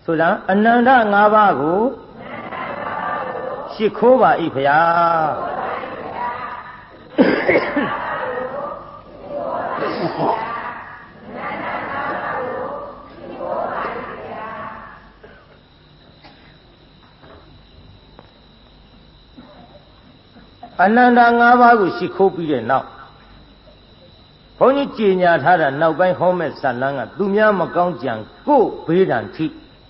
ဆိုတော့အနန္တ၅ပါးကိုရှိခိုးပါ၏ဖျားအနန္တ၅ပါးကိုရှိခိုးပြီးတဲ့နောက်ဘုန်းကြီးကြေညာထားတာနောက်ပိုင်းဟောမဲ့ဇာတ်လမ်းကသူများမကောင်းကြံကိုယ်ဘေးဒဏ်ထိ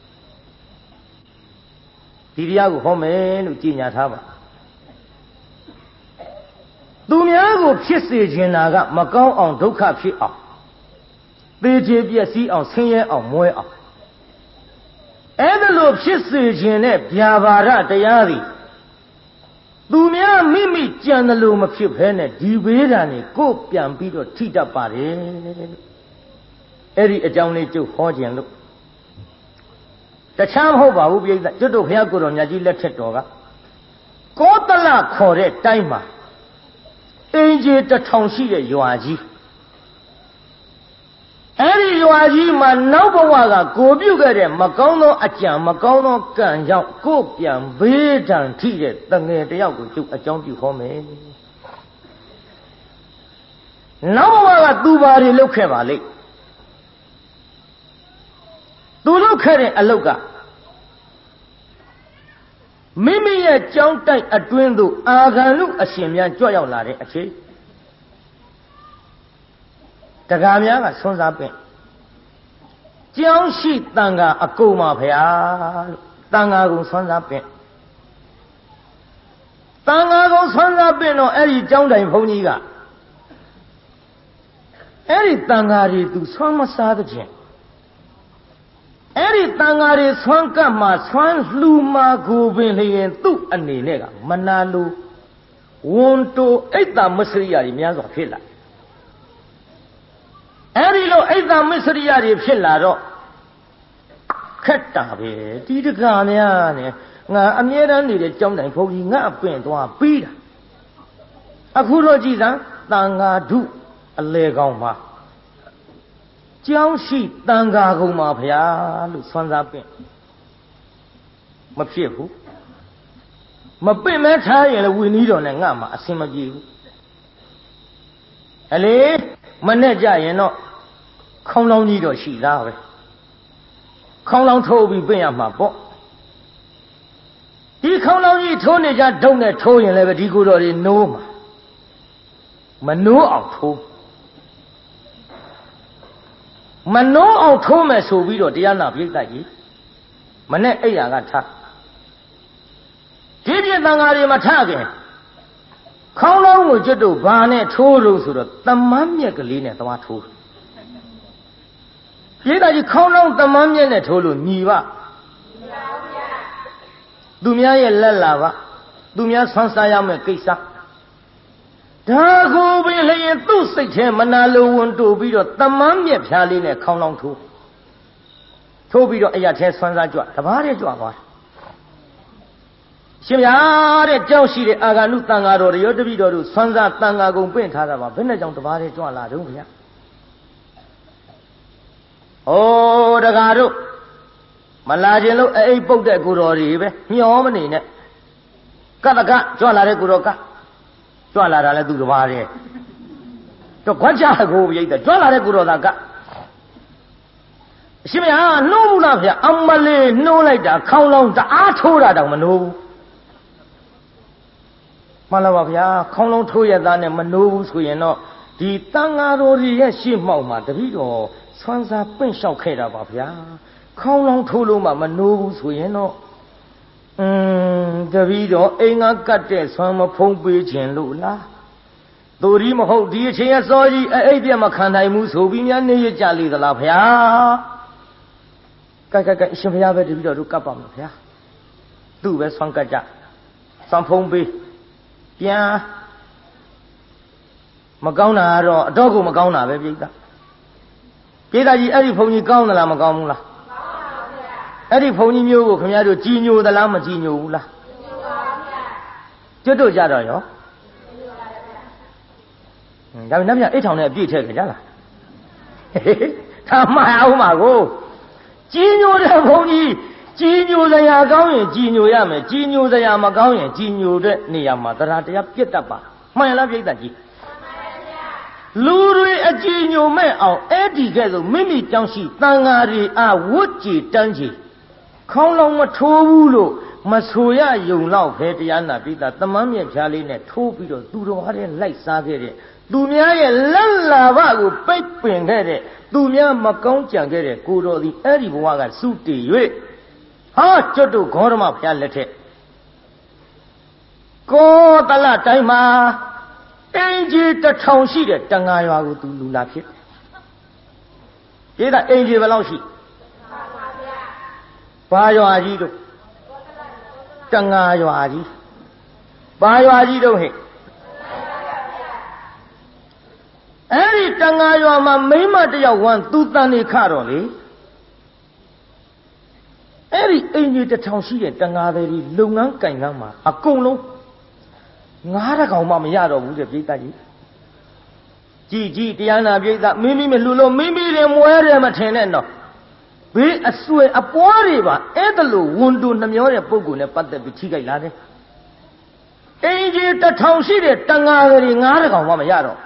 ဒီတရားကိုဟောမယ်လို့ကြေညာထားပါသူများကိုဖြစ်စေခြင်းနာကမကောင်းအောင်ဒုက္ခဖြစ်အောင်သေချေပျက်စီးအောင်ဆင်းရဲအောင်မွဲအောင်အဲ့ဒါလို့ဖြစ်စေခြင်းနဲ့ဗျာပါဒတရားသည်သူများမိမိကြံတယ်လို့မဖြစ်ဘဲနဲ့ဒီဘေးဒဏ်ကိုကိုပြန်ပြီးတော့ထိတတ်ပါတယ်အဲ့ဒီအကြောင်းလေးကျုပ်ဟောခြင်းလို့တခြားမဟုတ်ပါဘူးပြိဿကျွတ်တို့ဘုရားကိုယ်တော်မြတ်ကြီးလက်ထက်တော်ကကောသလခေါ်တဲ့တိုင်းမှာအင်ဂျီ1000ရှိတဲ့ရွာကြီးအဲ့ဒီရွာကြီးမှာနောက်ဘဝကကိုပြုတ်ခဲ့တဲ့မကောင်းသောအကြံမကောင်းသောကံကြောင့်ကိုပြန်ဘေးဒဏ်ထိတဲ့တငယ်တယောက်ကိုကျုပ်အကြောင်းပြုဟောမယ်နောက်ဘဝကသူဘာတွေလုပ်ခဲ့ပါလိမ့်သူလုပ်ခဲ့တဲ့အလုပ်ကမိမိရဲ့ကြောင်းတိုက်အတွင်းသို့အာဂန္တုအရှင်များကြွရောက်လာတဲ့အချိန်တက္ကများကဆွမ်းစားပင့်ကြောင်းရှိတန်ခါအကုန်ပါဗျာလို့တန်ခါကုံဆွမ်းစားပင့်တန်ခါကုံဆွမ်းစားပင့်တော့အဲ့ဒီကြောင်းတိုင်ဘုန်းကြီးကအဲ့ဒီတန်ခါတွေသူဆွမ်းမစားတဲ့ချင်းအဲ့ဒီတန်ဃာတွေဆွမ်းကပ်မှာဆွမ်းလှူမှာကိုပင်လျင်သူ့အနေနဲ့ကမနာလိုဝန်တိုအိတ်တာမစ္စရိယတွေများစွာဖြစ်လာအဲ့ဒီလိုအိတ်တာမစ္စရိယတွေဖြစ်လာတော့ခက်တာပဲဒီတကာများနဲ့ငါအမြဲတမ်းနေတဲ့ကြောင်းတိုင်ဘုန်းကြီးငါအပင့်သွားပြီးတာအခုတော့ကြည်စမ်းတန်ဃာဓုအလေကောင်းပါကြောင်းရှိတန်ခါကုန်ပါဗျာလို့ဆွမ်းစားပင့်မဖြစ်ဘူးမပင့်မဲထားရင်လည်းဝီနီးတော်နဲ့ငါမှအဆင်မပြေဘူးအလေမနဲ့ကြရင်တော့ခေါင်းလောင်းကြီးတော့ရှိသားပဲခေါင်းလောင်းထိုးပြီးပင့်ရမှာပေါ့ဒီခေါင်းလောင်းကြီးထိုးနေကြဒုံနဲ့ထိုးရင်လည်းပဲဒီကိုယ်တော်တွေနိုးမှာမနိုးအောင်ထိုးမနှောအောင်ထိုးမယ်ဆိုပြီးတော့တရားနာပြိတ္တကြီးမနဲ့အိယာကထားဒီပြည့်တန်ဃာတွေမထခင်ခေါင်းလုံးကိုကျွတ်တို့ဘာနဲ့ထိုးလို့ဆိုတော့တမန်းမြက်ကလေးနဲ့သွားထိုးပြိတ္တကြီးခေါင်းလုံးတမန်းမြက်နဲ့ထိုးလို့ညီပါသူများရဲ့လက်လာပါသူများဆွမ်းစားရမယ့်ကိစ္စဒါကိုပင်လျင်သူ့စိတ်ထဲမနာလိုဝန်တိုးပြီးတော့တမန်းမြက်ဖြားလေးနဲ့ခေါင်းလောင်းထိုးပြီးတော့အရာထဲဆွမ်းစားကြွတဘာတဲ့ကြွသွားရှင်ဗျာတဲ့ကြောက်ရှိတဲ့အာဂန္တုတန်ဃာတော်တွေရောတပည့်တော်တို့ဆွမ်းစားတန်ဃာကုံပင့်ထားတာပါဘယ်နဲ့ကြောင့်တဘာတဲ့ကြွလာတော့ဗျာဩတကားတို့မလာခြင်းလို့အိပ်ပုတ်တဲ့ကိုတော်တွေပဲမျောမနေနဲ့ကတကကြွလာတဲ့ကိုတော်ကကြွလာတာလဲသူတပါးတဲ့တော့ခွက်ချကိုပြိတ္တကြွလာတဲ့ကိုတော်သာကအရှင်မဟာနှိုးဘူးလားဗျအမလေးနှိုးလိုက်တာခေါင်းလောင်းတအားထိုးတာတောင်မနှိုးဘူးမှန်လားပါဗျာခေါင်းလောင်းထိုးရသားနဲ့မနှိုးဘူးဆိုရင်တော့ဒီတန်ဃာတော်ကြီးရဲ့ရှေ့မှောက်မှာတပည့်တော်ဆွမ်းစားပင့်လျှောက်ခဲ့တာပါဗျာခေါင်းလောင်းထိုးလို့မှမနှိုးဘူးဆိုရင်တော့တပည့်တော်အိမ်ကကတ်တဲ့ဆွမ်းမဖုံးပေးခြင်းလို့လားသူဒီမဟုတ်ဒီအချိန်အစောကြီးအိပ်ပြက်မခံနိုင်ဘူးဆိုပြီးများနေရကြလေသလားဗျာကဲအရှင်ဘုရားပဲတပည့်တော်တို့ကပ်ပါမယ်ဗျာသူ့ပဲဆွမ်းကတ်ကြဆွမ်းဖုံးပေးပြန်မကောင်းတာကတော့အတော့ကိုမကောင်းတာပဲပြိတ္တာကြီးအဲ့ဒီဘုံကြီးကောင်းသလားမကောင်းဘူးလားအဲ့ဒီဘုံကြီးမျိုးကိုခင်ဗျားတို့ကြည်ညိုသလားမကြည်ညိုဘူးလားကြွတ်တို့ကြတော့ရောဒါပေမဲ့နတ်မြအိတ်ထောင်နဲ့အပြည့်ထည့်ကြလားဒါမှအောင်ပါကိုကြီးညိုတဲ့ဘုန်းကြီးကြီးညိုစရာကောင်းရင်ကြီးညိုရမယ်ကြီးညိုစရာမကောင်းရင်ကြီးညိုတဲ့နေရာမှာတရားတရားပြတ်တတ်ပါမှန်လားပြိတ္တကြီးလူတွေအကြည်ညိုမဲ့အောင်အဲ့ဒီကဲ့သို့မိမိကြောင့်ရှိတန်ဃာတွေအားဝတ်ကြည်တန်းကြည်ခေါင်းလောင်မထိုးဘူးလို့မဆိုရယုံတော့ခဲတရားနာပိတာတမန်မြက်ဖြားလေးနဲ့ထိုးပြီးတော့သူတော်ဟာတဲ့လိုက်စားခဲ့တဲ့သူများရဲ့လက်လာဘကိုပိတ်ပင်ခဲ့တဲ့သူများမကောင်းကြံခဲ့တဲ့ကိုတော်သည်အဲ့ဒီဘဝကစုတည်၍ဟာကျွတ်တို့ဂေါရမဘုရားလက်ထက်ကောတလတိုင်းမှာအင်ကြီး1000ရှိတဲ့တန်ဃာရွာကိုသူလူလာဖြစ်ပြည်သားအင်ကြီးဘယ်လောက်ရှိဘာရွာကြီးတို့တန်ဃာရွာကြီးဘာရွာကြီးတို့ဟဲ့အဲ့ဒီတန်ဃာရွာမှာမိန်းမတယောက်ဝမ်းသူတန်နေခတော့လေအဲ့ဒီအင်ကြီး1000ရှိတဲ့တန်ဃာတွေလုပ်ငန်းကင်ကန်းမှာအကုန်လုံး9ကောင်မှမရတော့ဘူးတဲ့ပြိဿကြီးကြည်တရားနာပြိဿမိမိမလှူလို့မိမိတွေမွဲတယ်မထင်နဲ့တော့ဘေးအဆွေအပွားတွေပါအဲ့ဒါလို့ဝန်တူနှမျောတဲ့ပုဂ္ဂိုလ်နဲ့ပတ်သက်ပြီးထိခိုက်လာတယ်အင်ကြီး1000ရှိတဲ့တန်ဃာတွေ9ကောင်မှမရတော့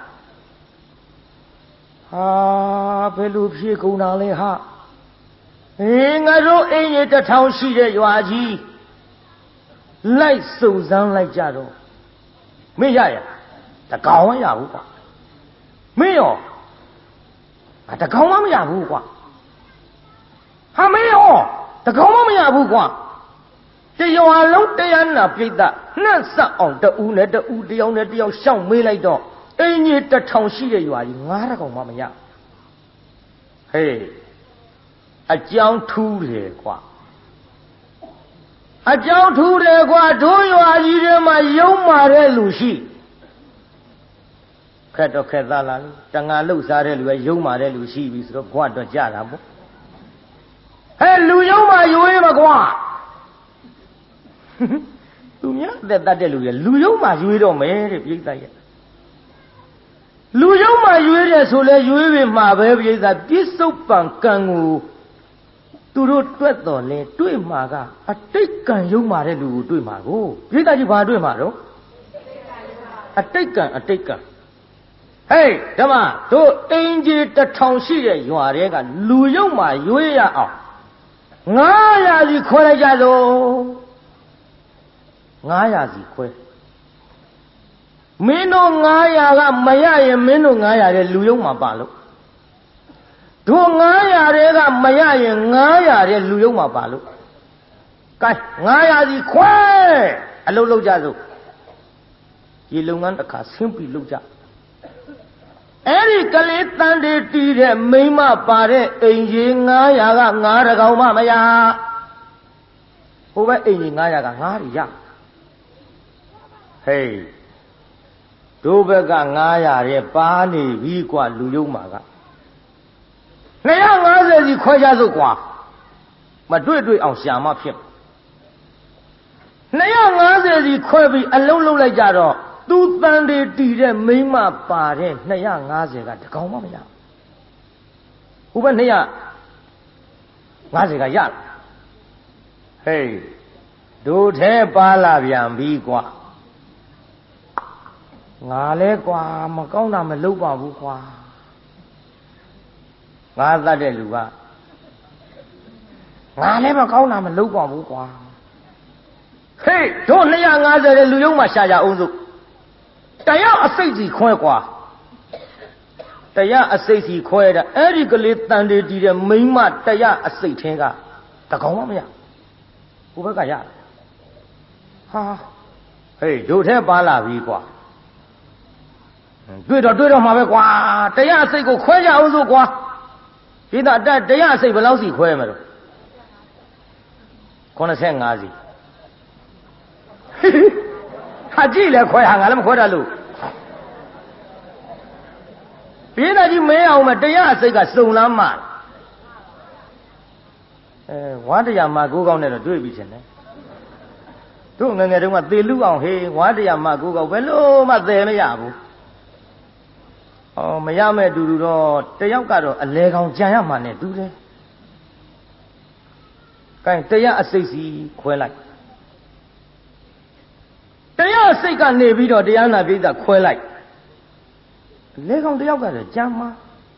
ဟာဘယ်လိုဖြေကုန်တာလဲဟာငါတို့အင်ကြီး1000ရှိတဲ့ရွာကြီးလိုက်စုံစမ်းလိုက်ကြတော့မင်းရရတကောင်မရဘူးကွာမင်းရောတကောင်မရဘူးကွာဟာမင်းရောတကောင်မရဘူးကွာတရွာလုံးတရားနာပြိတ္တနှက်ဆက်အောင်တူနဲ့တူတယောက်နဲ့တယောက်ရှောက်မေးလိုက်တော့အင်းကြီး1000ရှိတဲ့ရွာကြီး9ကောင်မှမရဟေးအကြောင်းထူးတယ်ကွာအကြောင်းထူးတယ်ကွာတို့ရွာကြီးထဲမှာယုံမာတဲ့လူရှိခက်တော့ခက်သားလားတန်ငါလှုပ်ရှားတဲ့လူပဲယုံမာတဲ့လူရှိပြီဆိုတော့ကွာတော့ကြတာပေါ့ဟဲ့လူယုံမာရွေးမကွာသူများအသက်တတ်တဲ့လူရဲ့လူယုံမာရွေးတော့မယ်တဲ့ပြိဿရဲ့လူယုံမာရွေးတယ်ဆိုလဲရွေးပြီမှာပဲပြိဿပြစ္ဆုတ်ပံကံကိုသူတို့တွက်တော်လဲတွေ့မှာကအတိတ်ကံယုံမာတဲ့လူကိုတွေ့မှာကိုပြိဿကြီးဘာတွေ့မှာတော့အတိတ်ကံဟေးဓမ္မတို့အင်ကြီး1000ရှိတဲ့ရွာတွေကလူယုံမာရွေးရအောင်900စီခွဲလိုက်ကြသော900စီခွဲမင်းတို့900ကမရရင်မင်းတို့900တဲ့လူယုံမာပါလို့တို့900တွေကမရရင်900တဲ့လူယုံမာပါလို့ကဲ900စီခွဲအလုပ်လုပ်ကြစို့ဒီလုပ်ငန်းတစ်ခါဆင်းပြီးလုပ်ကြအဲ့ဒီကလေးတန်တေတီးတဲ့မိန်းမပါတဲ့အိမ်ကြီး900က9ကောင်မှမရဟိုဘက်အိမ်ကြီး900က9ရဟေးတို့ဘက်က900တဲ့ပါနေပြီกว่าလူယုံမှာက250စီခွဲကြစို့กว่าမတွေ့အောင်ရှာမဖြစ်250စီခွဲပြီးအလုံးလုံးလိုက်ကြတော့သူတန်တွေတီးတဲ့မိန်းမပါတဲ့250ကတကောင်မှမရဟိုဘက်250ကရဟေးတို့ထဲပါလာပြန်ပြီကွာငါလဲကွာမကောင်းတာမလုပ်ပါဘူးကွာငါသတ်တဲ့လူကငါလဲမကောင်းတာမလုပ်ပါဘူးကွာဟေးတို့250တဲ့လူယုံမှာရှာကြအောင်စို့တရားအစိတ်စီခွဲကွာတရားအစိတ်စီခွဲတာအဲ့ဒီကလေးတန်တေတီတဲ့မိန်းမတရားအစိတ်ထင်းကတကောင်မှမရဟိုဘက်ကရဟာဟေးတို့ထဲပါလာပြီကွာတွေ့တော့မှာပဲကွာတရားအစိတ်ကိုခွဲကြအောင်စို့ကွာဒီတော့တရားအစိတ်ဘယ်လောက်စီခွဲမှာတော့85စီဟာကြည့်လဲခွဲဟာငါလည်းမခွဲတတ်လို့ပြေးတာကြီးမဲအောင်မတရားအစိတ်ကစုံလမ်းမှာဝါတရားမှာ9ကောင်းနဲ့တော့တွေ့ပြီရှင်လေတို့ငငယ်တုန်းကသေလူအောင်ဟေးဝါတရားမှာ9ကောင်းဘယ်လို့မှသေမရဘူးမရမဲ့တူတူတော့တယောက်ကတော့အလဲကောင်ကြံရမှာနဲ့တူတယ်ကဲတရားအစိတ်စီခွဲလိုက်တရားအစိတ်ကနေပြီးတော့တရားနာပိဋကခွဲလိုက်လေကောင်တယောက်ကလည်းကြမ်းမှာ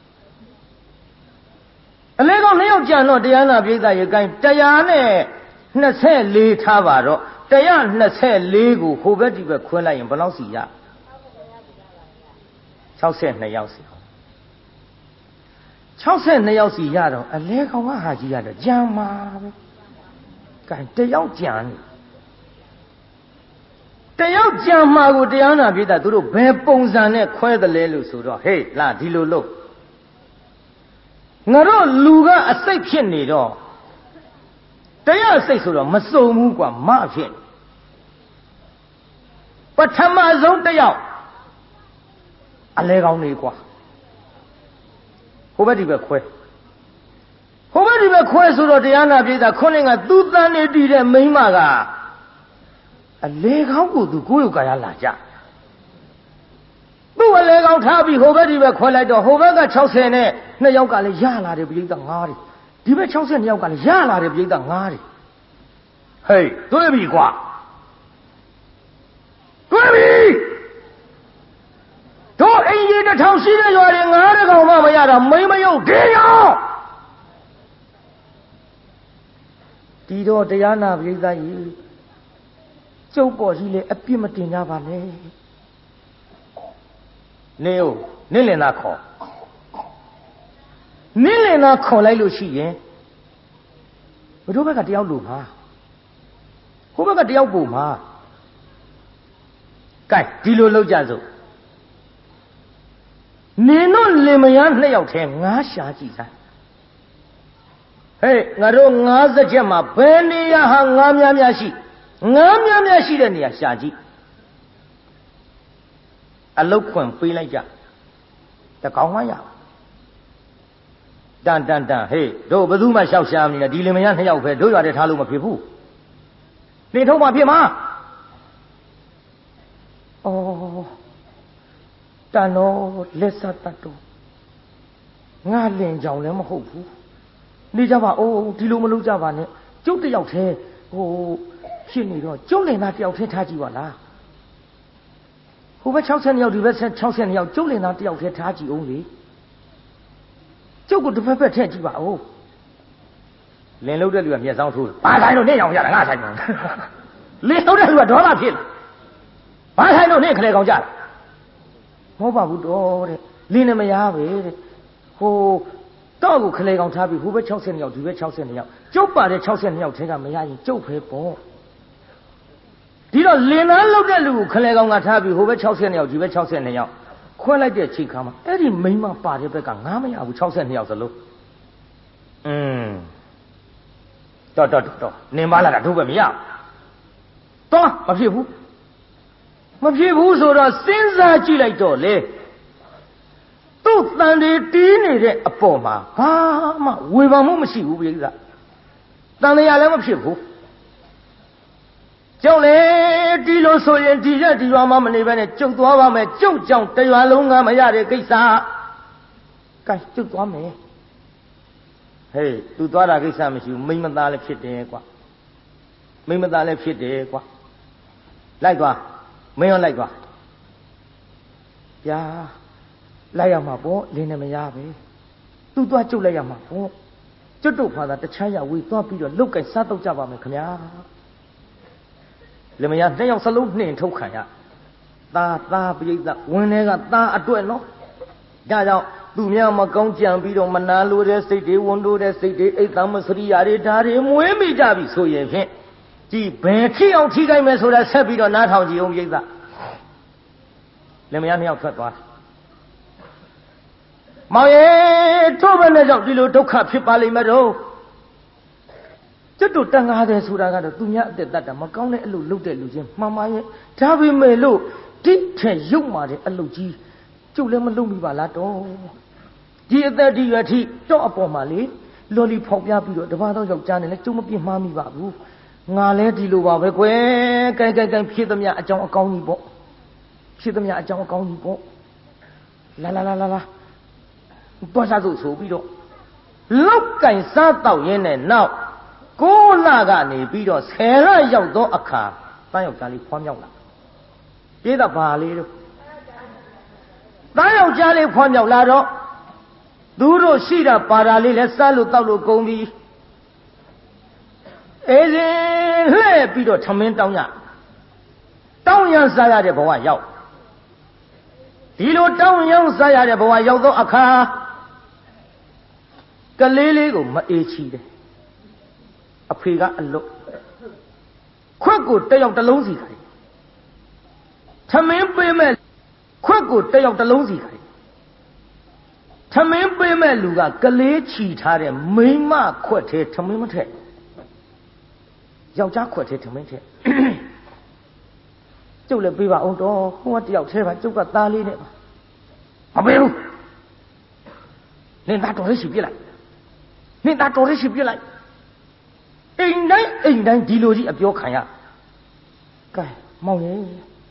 အလေကောင်2ယောက်ကြံတော့တရားနာပိဋကရေကိုင်း124ထားပါတော့124ကိုဟိုဘက်ဒီဘက်ခွဲလိုက်ရင်ဘယ်လောက်စီရ62ယောက်စီ62ယောက်စီရတော့အလဲကောင်ကဟာကြီးရတော့ကြံမှာပဲကဲတယောက်ကြံနေတယောက်ကြံမှာကိုတရားနာပိဋကသူတို့ဘယ်ပုံစံနဲ့ခွဲတယ်လဲလို့ဆိုတော့ဟေးလာဒီလိုလို့ငါတို့လူကအစိတ်ဖြစ်နေတော့တရားစိတ်ဆိုတော့မစုံဘူးကွာမဖြစ်ပထမဆုံးတယောက်အလဲကောင်းနေကွာဟိုဘက်ဒီဘက်ခွဲဟိုဘက်ဒီဘက်ခွဲဆိုတော့တရားနာပိဋကခုနကသူ့တန်နေတည်တဲ့မိန်းမကအလဲကောင်းကိုသူကိုယ်ရုပ်ကာယလာကြသူ့အလဲကောင်းထားပြီးဟိုဘက်ဒီဘက်ခွဲလိုက်တော့ဟိုဘက်က60နဲ့2ယောက်ကလည်းရလာတယ်ပိဋက9တယ်ဒီဘက်62ယောက်ကလည်းရလာတယ်ပိဋက9တယ်ဟေးတွေ့ပြီကွာတွေ့ပြီတို့အိမ်ကြီး1000ရှိတဲ့ရွာတွေ9ကောင်မှမရတော့မိမယုတ်ဒီရောဒီတော့တရားနာပိဋကကြီးကျုပ်ပေါ်ကြီးလေအပြစ်မတင်ကြပါနဲ့နေဦးနင့်လင်သားခေါ်နင့်လင်သားခေါ်လိုက်လို့ရှိရင်ဘတို့ဘက်ကတယောက်လို့မှာဟိုဘက်ကတယောက်ပို့မှာကဲဒီလိုလောက်ကြစို့နင်တို့လင်မယား2ယောက်ထဲငါးရှာကြည့်စမ်းဟေးငါတို့50ချက်မှာဘယ်နေရာဟာငါးများရှိငါးများရှိတဲ့နေရာရှာကြည့်အလုတ်ခွင့်ပေးလိုက်ကြတကောင်မှရတန်ဟေးတို့ဘယ်သူမှရှောက်ရှာမနေနဲ့ဒီလင်မယား2ယောက်ပဲတို့ရွာတဲ့ထားလို့မဖြစ်ဘူးနေထုံးမှဖြစ်မှာဩတန်တော့လက်ဆက်တတ်တော့ငါလင်ကြောင်လည်းမဟုတ်ဘူးနေကြပါအိုးဒီလိုမလုပ်ကြပါနဲ့ကျုပ်တယောက်တည်းဟိုဖြစ်နေတော့ကျုပ်လင်သားတယောက်တည်းထားကြည့်ပါလားဟိုဘက်60ယောက်ဒီဘက်62ယောက်ကျုပ်လင်သားတယောက်တည်းထားကြည့်အောင်လေကျုပ်ကိုတစ်ဖက်ဖက်ထည့်ကြည့်ပါဦးလင်လုံးတဲ့လူကမျက်စောင်းထိုးဘာဆိုင်လို့နေအောင်ရတာငါဆိုင်မှာလင်လုံးတဲ့လူကဒေါသဖြစ်လာဘာဆိုင်လို့နေခလဲကောင်ကြတာမဟုတ်ပါဘူးတော့တဲ့လင်းနေမရပဲတဲ့ဟိုတော့ကိုခလဲကောင်ထားပြီးဟိုဘက်60ယောက်ဒီဘက်62ယောက်ကျုပ်ပါတဲ့62ယောက်ထဲကမရရင်ကျုပ်ပဲပေါ့ဒီတော့လင်သားလောက်တဲ့လူကိုခလဲကောင်ကထားပြီးဟိုဘက်62ယောက်ဒီဘက်62ယောက်ခွဲလိုက်တဲ့ချိန်ခါမှာအဲ့ဒီမိန်းမပါတဲ့ဘက်ကငါမရဘူး62ယောက်စလုံးတော့နင်မလာတာတို့ပဲမရတော့မဖြစ်ဘူးဆိုတော့စဉ်းစားကြည့်လိုက်တော့လေသူ့တန်တွေတီးနေတဲ့အပေါ်မှာဘာမှဝေဖန်မှုမရှိဘူးပြိဿတန်တရားလည်းမဖြစ်ဘူးကျုပ်လေဒီလိုဆိုရင်ဒီရက်ဒီရွာမှာမနေဘဲနဲ့ကျုပ်သွားပါမယ်ကျုပ်ကြောင့်တရွာလုံးကမရတဲ့ကိစ္စကဲကျုပ်သွားမယ်ဟေးသူသွားတာကိစ္စမရှိဘူးမိမသားလည်းဖြစ်တယ်ကွမိမသားလည်းဖြစ်တယ်ကွလိုက်သွားမင်းရောလိုက်သွားဗျာလိုက်ရမှာပေါ့လင်းနေမရပဲသူသွားကျုပ်လိုက်ရမှာပေါ့ကျွတ်တို့ဖာသာတခြားရဝေးသွားပြီးတော့လုတ်ကင်စားတော့ကြပါမယ်ခင်ဗျာလင်မယား2ယောက်စလုံးနှင်ထုတ်ခံရသားပိဋကဝင်းထဲကသားအတွက်နော်ဒါကြောင့်သူများမကောင်းကြံပြီးတော့မနာလိုတဲ့စိတ်တွေဝန်တိုးတဲ့စိတ်တွေအိတ်သမစရိယာတွေဒါတွေမွေးမိကြပြီဆိုရင်ဖြင့်ကြည်ဘယ်ထိအောင်ထိခိုက်မယ်ဆိုတာဆက်ပြီးတော့နားထောင်ကြည့်အောင်ပိဋကလင်မယား2ယောက်ထွက်သွားမောင်ရဲ့တို့ဘယ်နဲ့ကြောင့်ဒီလိုဒုက္ခဖြစ်ပါလိမ့်မယ်တော့ကျွတ်တို့တန်ကားတယ်ဆိုတာကတော့သူများအသက်တတ်တာမကောင်းတဲ့အလုပ်လုပ်တဲ့လူချင်းမှန်ပါရဲ့ဒါပေမဲ့လို့တိထဲရုပ်မာတဲ့အလုပ်ကြီးကျုပ်လည်းမလုပ်မိပါလားတော့ဒီအသက်ဒီရွယ်ထိတော့အပေါ်မှာလေလော်လီဖောက်ပြပြီးတော့တပါးတော့ယောက်ျားနဲ့လည်းကျုံမပြစ်မှားမိပါဘူးငါလဲဒီလိုပါပဲကွယ်ကိုင်ဖြစ်သမျှအကြောင်းအကောင်းကြီးပေါ့ဖြစ်သမျှအကြောင်းအကောင်းကြီးပေါ့လာတော့စားစို့ဆိုပြီးတော့လောက်ကင်စားတော့ရင်းနဲ့နောက်ကိုလာကနေပြီးတော့ဆယ်ရရောက်သောအခါတန်းယောက်ျားလေးဖွားမြောက်လာပြေးတော့ဘာလေးတို့တန်းယောက်ျားလေးဖွားမြောက်လာတော့သူတို့ရှိတာပါတာလေးလဲစားလို့တောက်လို့ကုန်ပြီအေးရင်လှဲ့ပြီးတော့ထမင်းတောင်းရစားရတဲ့ဘဝရောက်ဒီလိုတောင်းရစားရတဲ့ဘဝရောက်သောအခါကလေးလေးကိုမအေးချီတယ်အဖေကအလွတ်ခွက်ကိုတစ်ယောက်တစ်လုံးစီခိုင်းထမင်းပေးမဲ့ခွက်ကိုတစ်ယောက်တစ်လုံးစီခိုင်းထမင်းပေးမဲ့လူကကလေးချီထားတဲ့မိန်းမခွက်သေးထမင်းမထက်ယောက်ျားခွက်သေးထမင်းထက်ကျုပ်လည်းပေးပါအောင်တော့ဟိုကတယောက်သေးပါကျုပ်ကသားလေးနဲ့ပါမပေးဘူးနင်သားတော်လေးရှိပြစ်လိုက်နင်သားတော်လေးရှိပြစ်လိုက်အိမ်တိုင်းဒီလိုကြီးအပြောခံရကဲမောင်ရဲ့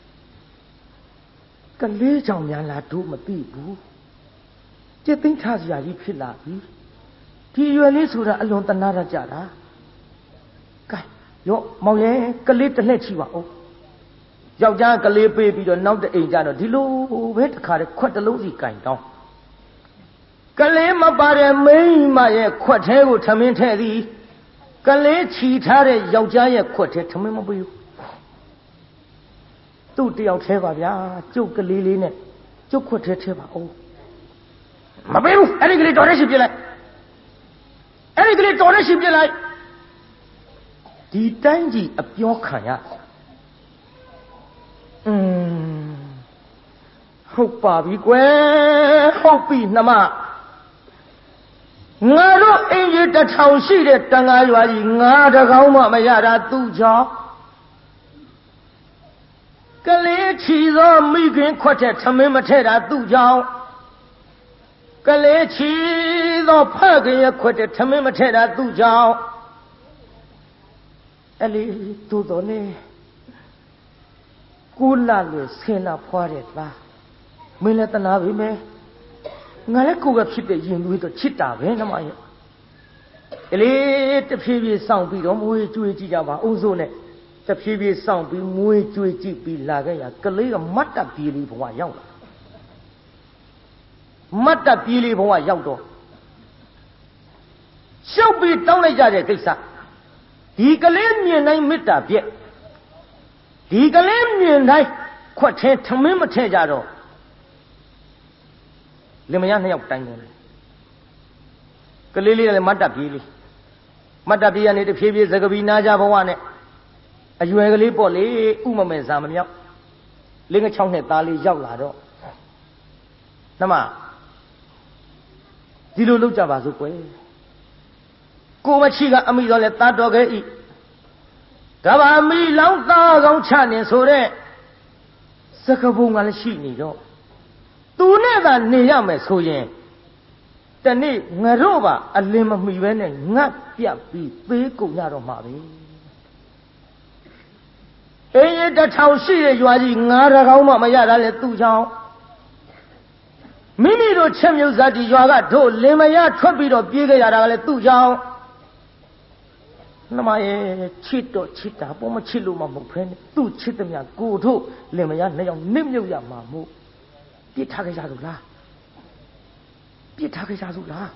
ကလေးကြောင့်များလားတို့မသိဘူးจิตသိမ်းထားစရာကြီးဖြစ်လာပြီဒီရွယ်လေးဆိုတာအလွန်တနာရကြတာကဲရောမောင်ရဲ့ကလေးတစ်လက်ချီပါဦးယောက်ျားကလေးပေးပြီးတော့နောက်တအိမ်ကျတော့ဒီလိုပဲတခါတည်းခွက်တစ်လုံးစီကင်တောင်းကလေးမပါတဲ့မိန်းမရဲ့ခွက်သေးကိုထမင်းထဲ့သည်ကလေးချီထားတဲ့ယောက်ျားရဲ့ခွက်သေးထမင်းမပေးဘူးသူ့တယောက်သေးပါဗျာကျုပ်ကလေးလေးနဲ့ကျုပ်ခွက်သေးထဲပါဦးမပေးဘူးအဲ့ဒီကလေးတော်တဲ့ရှိပြလိုက်အဲ့ဒီကလေးတော်တဲ့ရှိပြလိုက်ဒီတိုင်းကြီးအပြောခံရဟုတ်ပါပြီကွယ်ဟုတ်ပြီနှမငါတို့အင်ကြီးတစ်ထောင်ရှိတဲ့တန်ဃာရွာကြီးငါတကောင်းမှမရတာသူ့ကြောင့်ကလေးချီသောမိခင်ခွက်တဲ့ထမင်းမထဲ့တာသူ့ကြောင့်ကလေးချီသောဖခင်ရဲ့ခွက်တဲ့ထမင်းမထဲ့တာသူ့ကြောင့်အဲ့လေသူ့တော်လေကိုလာလို့ဆင်းလာဖွာတဲ့သားမင်းလည်းတနာပြီမယ်ငါလည်းကိုယ်ကဖြစ်တဲ့ရင်သွေးတော့ချစ်တာပဲနှမရဲ့ကလေးတဖြည်းဖြည်းစောင့်ပြီးတော့မွေးကြွေးကြည့်ကြပါအုံစိုးနဲ့တဖြည်းဖြည်းစောင့်ပြီးမွေးကြွေးကြည့်ပြီးလာခဲ့ရကလေးကမတ်တပ်ပြေးလေးဘဝရောက်လာမတ်တပ်ပြေးလေးဘဝရောက်တော့ရှုပ်ပြီးတောင်းလိုက်ကြတဲ့ကိစ္စဒီကလေးမြင်တိုင်းမေတ္တာပြည့်ဒီကလေးမြင်တိုင်းခွက်ထဲထမင်းမထဲ့ကြတော့လင်မယားနှစ်ယောက်တိုင်းတယ်ကလေးလေးလည်းမတ်တပ်ပြေးလေးမတ်တပ်ပြေးရနေတဖြည်းဖြည်းသကပီနာကြဘဝနဲ့အရွယ်ကလေးပေါ့လေဥမမဲစာမမြောက်လင်းက6နှစ်သားလေးရောက်လာတော့နှမဒီလိုလုပ်ကြပါစို့ကွယ်ကိုမချီကအမိတော်လဲသားတော်ခဲ့ဤကဘာမီလောင်းသားကောင်းချနေဆိုတဲ့စကပုံကလည်းရှိနေတော့သူနဲ့သာနေရမယ်ဆိုရင်တနေ့ငါတို့ပါအလင်းမမှီပဲနဲ့ငတ်ပြတ်ပြီးသေးကုန်ရတော့မှာပဲအေးတစ်ထောင်ရှိတဲ့ရွာကြီးငါးတကောင်းမှမရတာလေသူ့ကြောင့်မိမိတို့ချက်မြုပ်ဇာတိရွာကတို့လင်မယားထွက်ပြီးတော့ပြေးခဲ့ရတာကလည်းသူ့ကြောင့်နှမရဲ့ချစ်တော့ချစ်တာပေါ်မချစ်လို့မှမဟုတ်ဖ ೇನೆ သူ့ချစ်သမျှကိုတို့လင်မယားနှစ်ယောက်နစ်မြုပ်ရမှာမို့ပြစ်ထားခဲ့ကြလို့လားပြစ်ထားခဲ့ကြလို့လား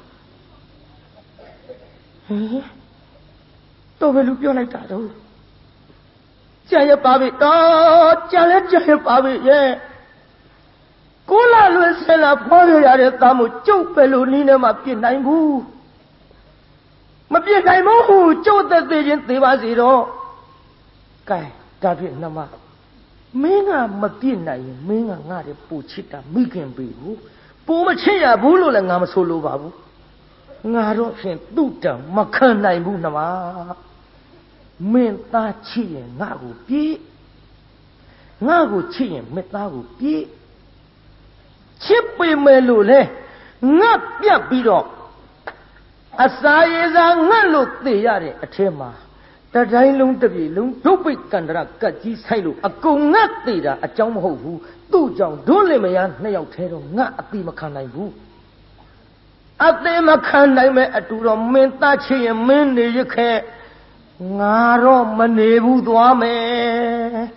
ဟင်တော့ဘယ်လိုပြောလိုက်တာတော့ကြာရပါပြီတော့ကြာလဲကြာရပါပြီရဲ့ကိုလာလွယ်ဆဲလာဖွားရရတဲ့သားမို့ကျုပ်ပဲလို့နီးနေမှပြစ်နိုင်ဘူးမပြစ်နိုင်ဘူးကျုပ်သက်သေးချင်းသေးပါစေတော့ကဲဒါဖြင့်နှမမင်းကမပြစ်နိုင်ရင်မင်းကငါ့ရဲ့ပူချစ်တာမိခင်ပေဘူးပူမချစ်ရဘူးလို့လည်းငါမဆိုလိုပါဘူးငါတော့ဖြင့်သူ့တံမခံနိုင်ဘူးနှမမင်းသားချစ်ရင်ငါ့ကိုပြေးငါ့ကိုချစ်ရင်မင်းသားကိုပြေးချစ်ပေမဲ့လို့လေငါပြတ်ပြီးတော့အစာရေစာငတ်လို့သေရတဲ့အထဲမှာတတိုင်းလုံးတစ်ပြေလုံးဒုပိတ်ကန္တရကတ်ကြီးဆိုင်လို့အကုန်ငတ်သေးတာအကြောင်းမဟုတ်ဘူးသူ့ကြောင့်ဒုလင်မယားနှစ်ယောက်ထဲတော့ငတ်အတိမခံနိုင်ဘူးအသေးမခံနိုင်မဲ့အတူတော့မင်းသားချစ်ရင်မင်းနေရခဲ့ ngaro menebu tuame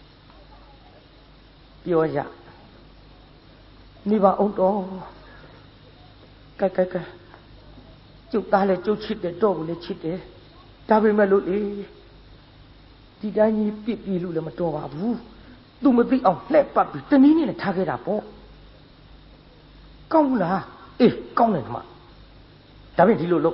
pioja ni ba ông đó cái chụp ta lại chụp chít để trộn lại chít để ta về mà lụi đi ra như bị lụi là mà trộn vào vu tụi mình bị ông lẹ bắp bị tên ní này thà cái đạp bộ công là công này mà ta về đi lụi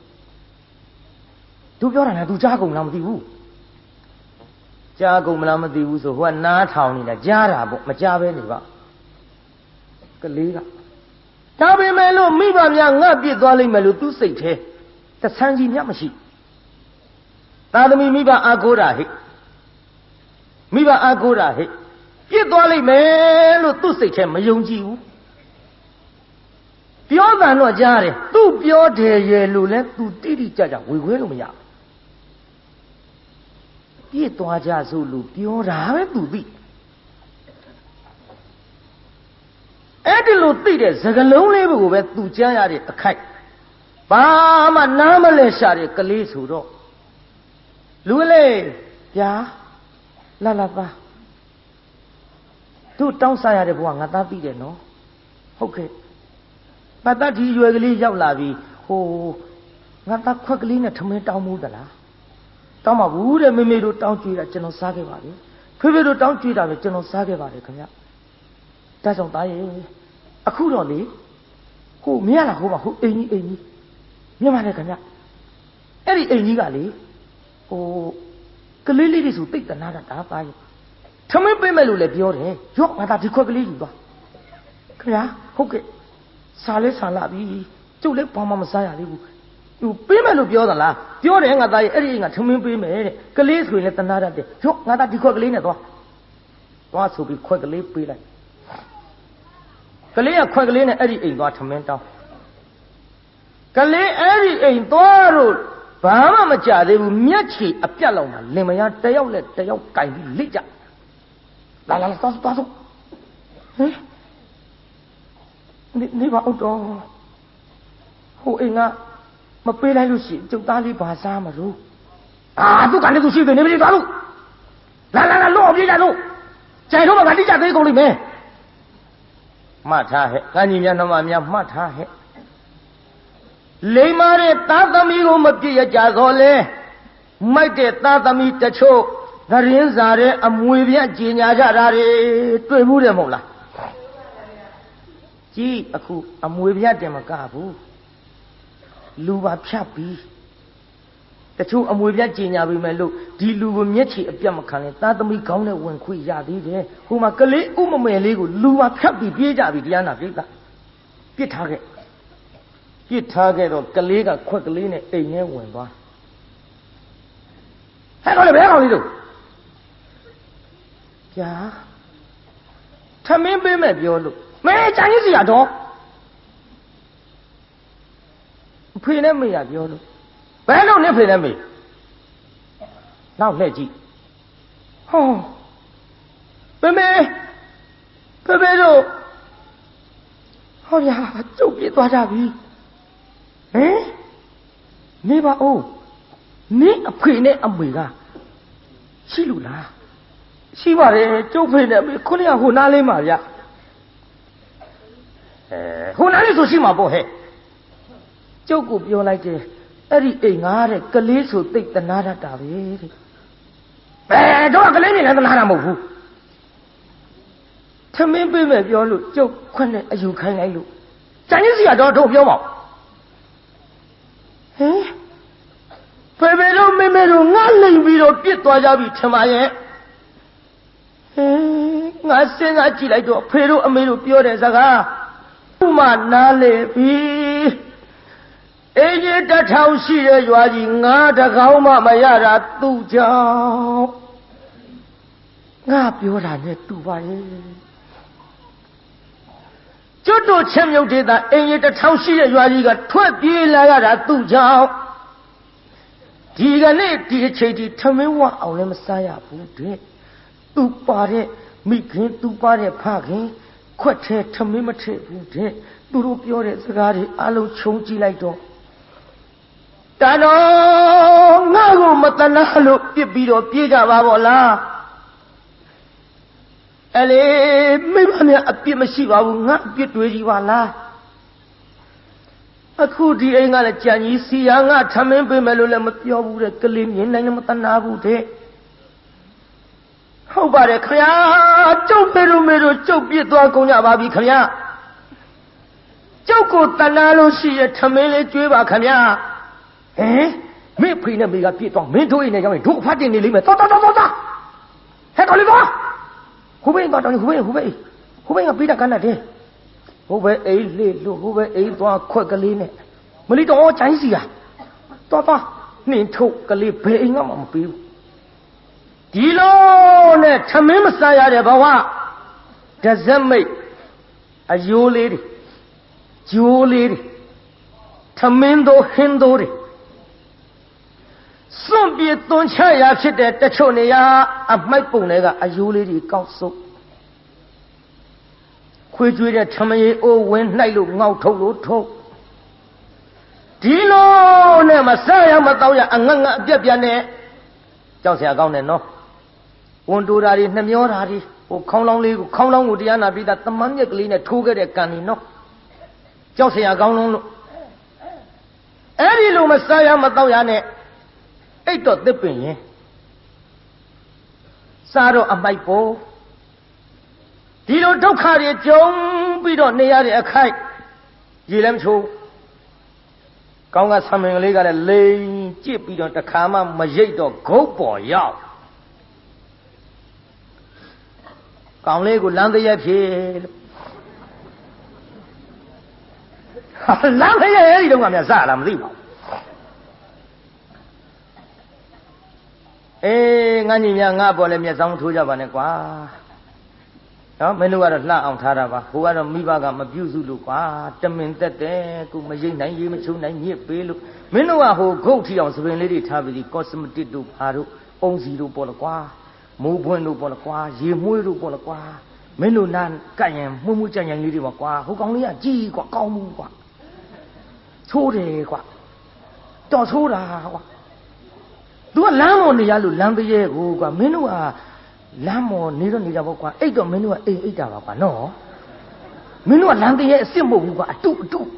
tôiပြောrằng là tôi cha cùng làm gì vu cha cùng làm gì vu rồi hoa ná thảo này là cha ra bộ mà cha về này vậy cái lý đó ta về mà lụi mi bà nhà ngã bị toa lên mà lụi tôi xây thế ta sang gì nhá mà gì ta thì mi bà agora ra hết mi bà agora ra hết biết toa lên mà lụi tôi xây thế mà dùng gì vuပြောတာတော့ကြားတယ်သူ့ပြောတယ်ရဲ့လို့လဲသူတိတိကျကျဝေခွဲလို့မရဘူးပြည့်သွားကြစို့လို့ပြောတာပဲသူသိအဲ့ဒီလိုသိတဲ့စကလုံးလေးကိုပဲသူကြားရတဲ့အခိုက်ဘာမှနားမလဲရှာတဲ့ကလေးဆိုတော့လူလေးဗျာလာလာပါသူတောင်းစားရတဲ့ဘဝငါသားသိတယ်နော်ဟုတ်ကဲ့ပတ်သက်ဒီရွယ်ကလေးရောက်လာပြီဟိုငါသားခွက်ကလေးနဲ့ထမင်းတောင်းမှုသလားတောင်းပါဘူးတဲ့မေမေတို့တောင်းကြွေးတာကျွန်တော်စားခဲ့ပါလေဖေဖေတို့တောင်းကြွေးတာပဲကျွန်တော်စားခဲ့ပါတယ်ခင်ဗျဒါကြောင့်သားရဲ့အခုတော့လေဟိုမရလားဟိုပါဟိုအိမ်ကြီးမြင်ပါလေခင်ဗျအဲ့ဒီအိမ်ကြီးကလေဟိုကလေးလေးတွေဆိုတိတ်တနာတာဒါသားရဲ့ထမင်းပေးမယ်လို့လည်းပြောတယ်ရော့ငါသားဒီခွက်ကလေးယူသွားခင်ဗျဟုတ်ကဲ့စားလဲစားလာပြီကျုပ်လည်းဘာမှမစားရသေးဘူးသူပေးမယ်လို့ပြောသလားပြောတယ်ငါသားရဲ့အဲ့ဒီငါထမင်းပေးမယ်တဲ့ကလေးဆိုရင်လည်းတနာတတ်တယ်ရော့ငါသားဒီခွက်ကလေးနဲ့သွားဆိုပြီးခွက်ကလေးပေးလိုက်ကလေးကခွက်ကလေးနဲ့အဲ့ဒီအိမ်သွားထမင်းတောင်းကလေးအဲ့ဒီအိမ်သွားတော့ဘာမှမကြသေးဘူးမျက်ခြေအပြတ်လောက်မှလင်မယားတယောက်နဲ့တယောက်ကင်ပြီးလိကြလာသွားဟင်နေပါအောင်တော့ဟိုအိမ်ကမပေးလိုက်လို့ရှိရင်ကျုပ်သားလေးဘာစားမလို့သူကလည်းသူရှိတယ်နေမလို့သွားလို့လာလို့ပြေးကြလို့ကြိုင်တော့မှငါတိကျသေးကုန်လိမ့်မယ်မှတ်ထားဟဲ့ကံကြီးများနှမများမှတ်ထားဟဲ့လိမ္မာတဲ့သားသမီးကိုမပြည့်ရကြသောလဲမိုက်တဲ့သားသမီးတချို့သတင်းစာတဲ့အမွေပြကြေညာကြတာတွေတွေ့ဘူးတယ်မဟုတ်လားကြီးအခုအမွေပြတင်မကဘူးလူပါဖြတ်ပြီးတချို့အမွေပြကြေညာပြီမဲ့လို့ဒီလူကိုမျက်ခြေအပြတ်မခံရင်သားသမီးကောင်းတဲ့ဝင်ခွေရသေးတယ်ဟိုမှာကလေးဥမမယ်လေးကိုလူပါဖြတ်ပြီးပြေးကြပြီတရားနာပြိတ္တာပြစ်ထားခဲ့တော့ကလေးကခွက်ကလေးနဲ့အိမ်ထဲဝင်သွားဟဲ့ကောင်လေးဘယ်ကောင်လေးတို့ဗျာထမင်းပေးမဲ့ပြောလို့မဲကြိုင်စီရတော့ဖေနဲ့မေရပြောလို့ဘယ်လိုနဲ့ဖေနဲ့မေနောက်လှည့်ကြည့်ဟောဖေတို့ဟောဗျာကျုပ်ပြေးသွားကြပြီဟင်နေပါဦးနေအဖေနဲ့အမေကရှိလို့လားရှိပါတယ်ကျုပ်ဖေနဲ့အမေခုနကဟိုနားလေးမှာဗျဟိုနားလေးဆိုရှိမှာပေါ့ဟဲ့ကျုပ်ကိုပြောလိုက်တယ်အဲ့ဒီအိမ်ငါတဲ့ကလေးဆိုသိတ်တနာတတ်တာပဲတဲ့တော့ကလေးနေလည်းတနာတာမဟုတ်ဘူးထမင်းပေးမယ်ပြောလို့ကျုပ်ခွနဲ့အယူခိုင်းလိုက်လို့ကြံကြီးစီကတော့ပြောပါဟင်ဖေတို့မေတို့ငါလိမ်ပြီးတော့ပြစ်သွားကြပြီထင်ပါရဲ့ငါစဉ်းစားကြည့်လိုက်တော့ဖေတို့အမေတို့ပြောတဲ့စကားဥမနားလေပြီအေးကြီးတစ်ထောင်ရှိတဲ့ရွာကြီးငါတကောင်မှမရတာသူ့ကြောင့်ငါပြောတာနဲ့တူပါရဲ့ကျွတ်တို့ချက်မြုပ်ဒေသအင်းကြီးတစ်ထောင်ရှိတဲ့ရွာကြီးကထွက်ပြေးလာရတာသူ့ကြောင့်ဒီကနေ့ဒီအချိန်ထိထမင်းဝအောင်လည်းမစားရဘူးတဲ့သူပါတဲ့မိခင်သူပါတဲ့ဖခင်ခွက်ထဲထမင်းမထည့်ဘူးတဲ့သူတို့ပြောတဲ့စကားတွေအလုံးခြုံကြည့်လိုက်တော့တတော်ငါ့ကိုမတနာလို့ပြစ်ပြီးတော့ပြေးကြပါဗောလားအလေမိမများအပြစ်မရှိပါဘူးငါအပြစ်တွေကြီးပါလားအခုဒီအိမ်ကလည်းကြံကြီးစီယာငါထမင်းပေးမယ်လို့လည်းမပြောဘူးတဲ့ကလေးမြင်နိုင်လည်းမတနာဘူးတဲ့ဟုတ်ပါတယ်ခင်ဗျာကျုပ်ဖေတို့မေတို့ကျုပ်ပြစ်သွားကုန်ကြပါပြီခင်ဗျာကျုပ်ကိုတနာလို့ရှိရထမင်းလေးကျွေးပါခင်ဗျာဟင်မင်းဖေနဲ့မေကပြစ်သွားမင်းတို့အိမ်နဲ့ရောက်ရင်တို့အဖတ်တင်နေလိမ့်မယ်တော်ဟဲ့တော်လေးသွားဟိုဘင်းသွားတော်ဟိုဘင်းကပေးတာကန်းတည်းဟိုဘဲအိမ်လေးလို့ဟိုဘဲအိမ်သွားခွက်ကလေးနဲ့မလီတော်ချိုင်းစီကတော်နှင်းထုတ်ကလေးဘယ်အိမ်ကမှမပေးဘူးဒီလိုနဲ့ထမင်းမစားရတဲ့ဘဝဒဇက်မိတ်အယိုးလေးတွေဂျိုးလေးတွေထမင်းတို့ဟင်းတို့တွေစွန့်ပြေသွန်ချရာဖြစ်တဲ့တချို့နေရာအမိုက်ပုံတွေကအယိုးလေးတွေကောက်စုပ်ခွေးကျွေးတဲ့ထမရေအိုးဝင်နှိုက်လို့ငေါက်ထုတ်လို့ထုတ်ဒီလိုနဲ့မစားရမတော့ရအငတ်ငတ်အပြက်ပြက်နဲ့ကြောက်เสียကောင်းတယ်နော်ဝန်တိုးတာတွေနှမျောတာတွေဟိုခေါင်းလောင်းလေးကိုခေါင်းလောင်းကိုတရားနာပြီးသားတမန်မြက်ကလေးနဲ့ထိုးခဲ့တဲ့ကံนี่နော်ကြောက်เสียကောင်းလုံးလို့အဲ့ဒီလိုမစားရမတော့ရနဲ့အိတ်တော့တစ်ပင်ရင်စားတော့အမိုက်ပေါ်ဒီလိုဒုက္ခတွေကြုံပြီးတော့နေရတဲ့အခိုက်ရေလည်းမချိုးကောင်းကဆံမင်ကလေးကလည်းလိန်ကြည့်ပြီးတော့တခါမှမရိတ်တော့ဂုတ်ပေါ်ရောက်ကောင်းလေးကိုလမ်းတရက်ဖြစ်လို့လမ်းတရက်အဲ့ဒီတော့ကများစလာမသိပါဘူးအေးငါညီများငါပေါ်လည်းမျက်စောင်းထိုးကြပါနဲ့ကွာနော်မင်းတို့ကတော့လှအောင်ထားတာပါဟိုကတော့မိဘကမပြုစုလို့ကွာတမင်သက်တယ်ကိုမရိတ်နိုင်ရေးမချိုးနိုင်ညစ်ပေးလို့မင်းတို့ကဟိုဂုတ်ထီအောင်သပင်လေးတွေထားပြီးကောစမတစ်တို့ဘာတို့အုံစီတို့ပေါ်လကွာမိုးပွင့်တို့ပေါ်လကွာရေမွှေးတို့ပေါ်လကွာမင်းတို့နာကတ်ရင်မှုမှုကြံ့ကြံ့လေးတွေပါကွာဟိုကောင်လေးကကြီးကွာကောင်းမှုကွာချိုးတယ်ကွာတော်ချိုးတာကွာသူကလမ်းပေါ်နေရလို့လမ်းတရေကိုကွာမင်းတို့ကလမ်းမော်နေတော့နေတာပေါ့ကွာအိတ်တော့မင်းတို့ကအိမ်အိတ်တာပါကွာနော်မင်းတို့ကလမ်းတရေအစ်စ်မဟုတ်ဘူးကွာအတုဟို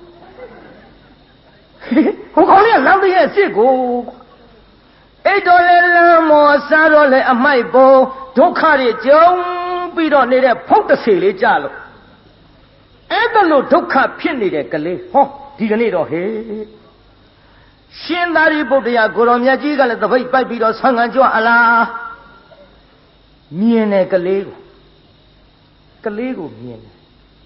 ကောင်လေးကလမ်းတရေအစ်စ်ကိုအိတ်တော်လေလမ်းမော်စားတော့လေအမိုက်ပုံဒုက္ခတွေကြုံပြီးတော့နေတဲ့ဖုတ်တဆေလေးကြလို့အဲ့ဒါလို့ဒုက္ခဖြစ်နေတဲ့ကလေးဟောဒီကနေ့တော့ဟေးရှင်သာရိပုတ္တရာကိုရောမြတ်ကြီးကလည်းတပိတ်ပိုက်ပြီးတော့ဆံငံကြွအလားမြင်တယ်ကလေးကိုမြင်တယ်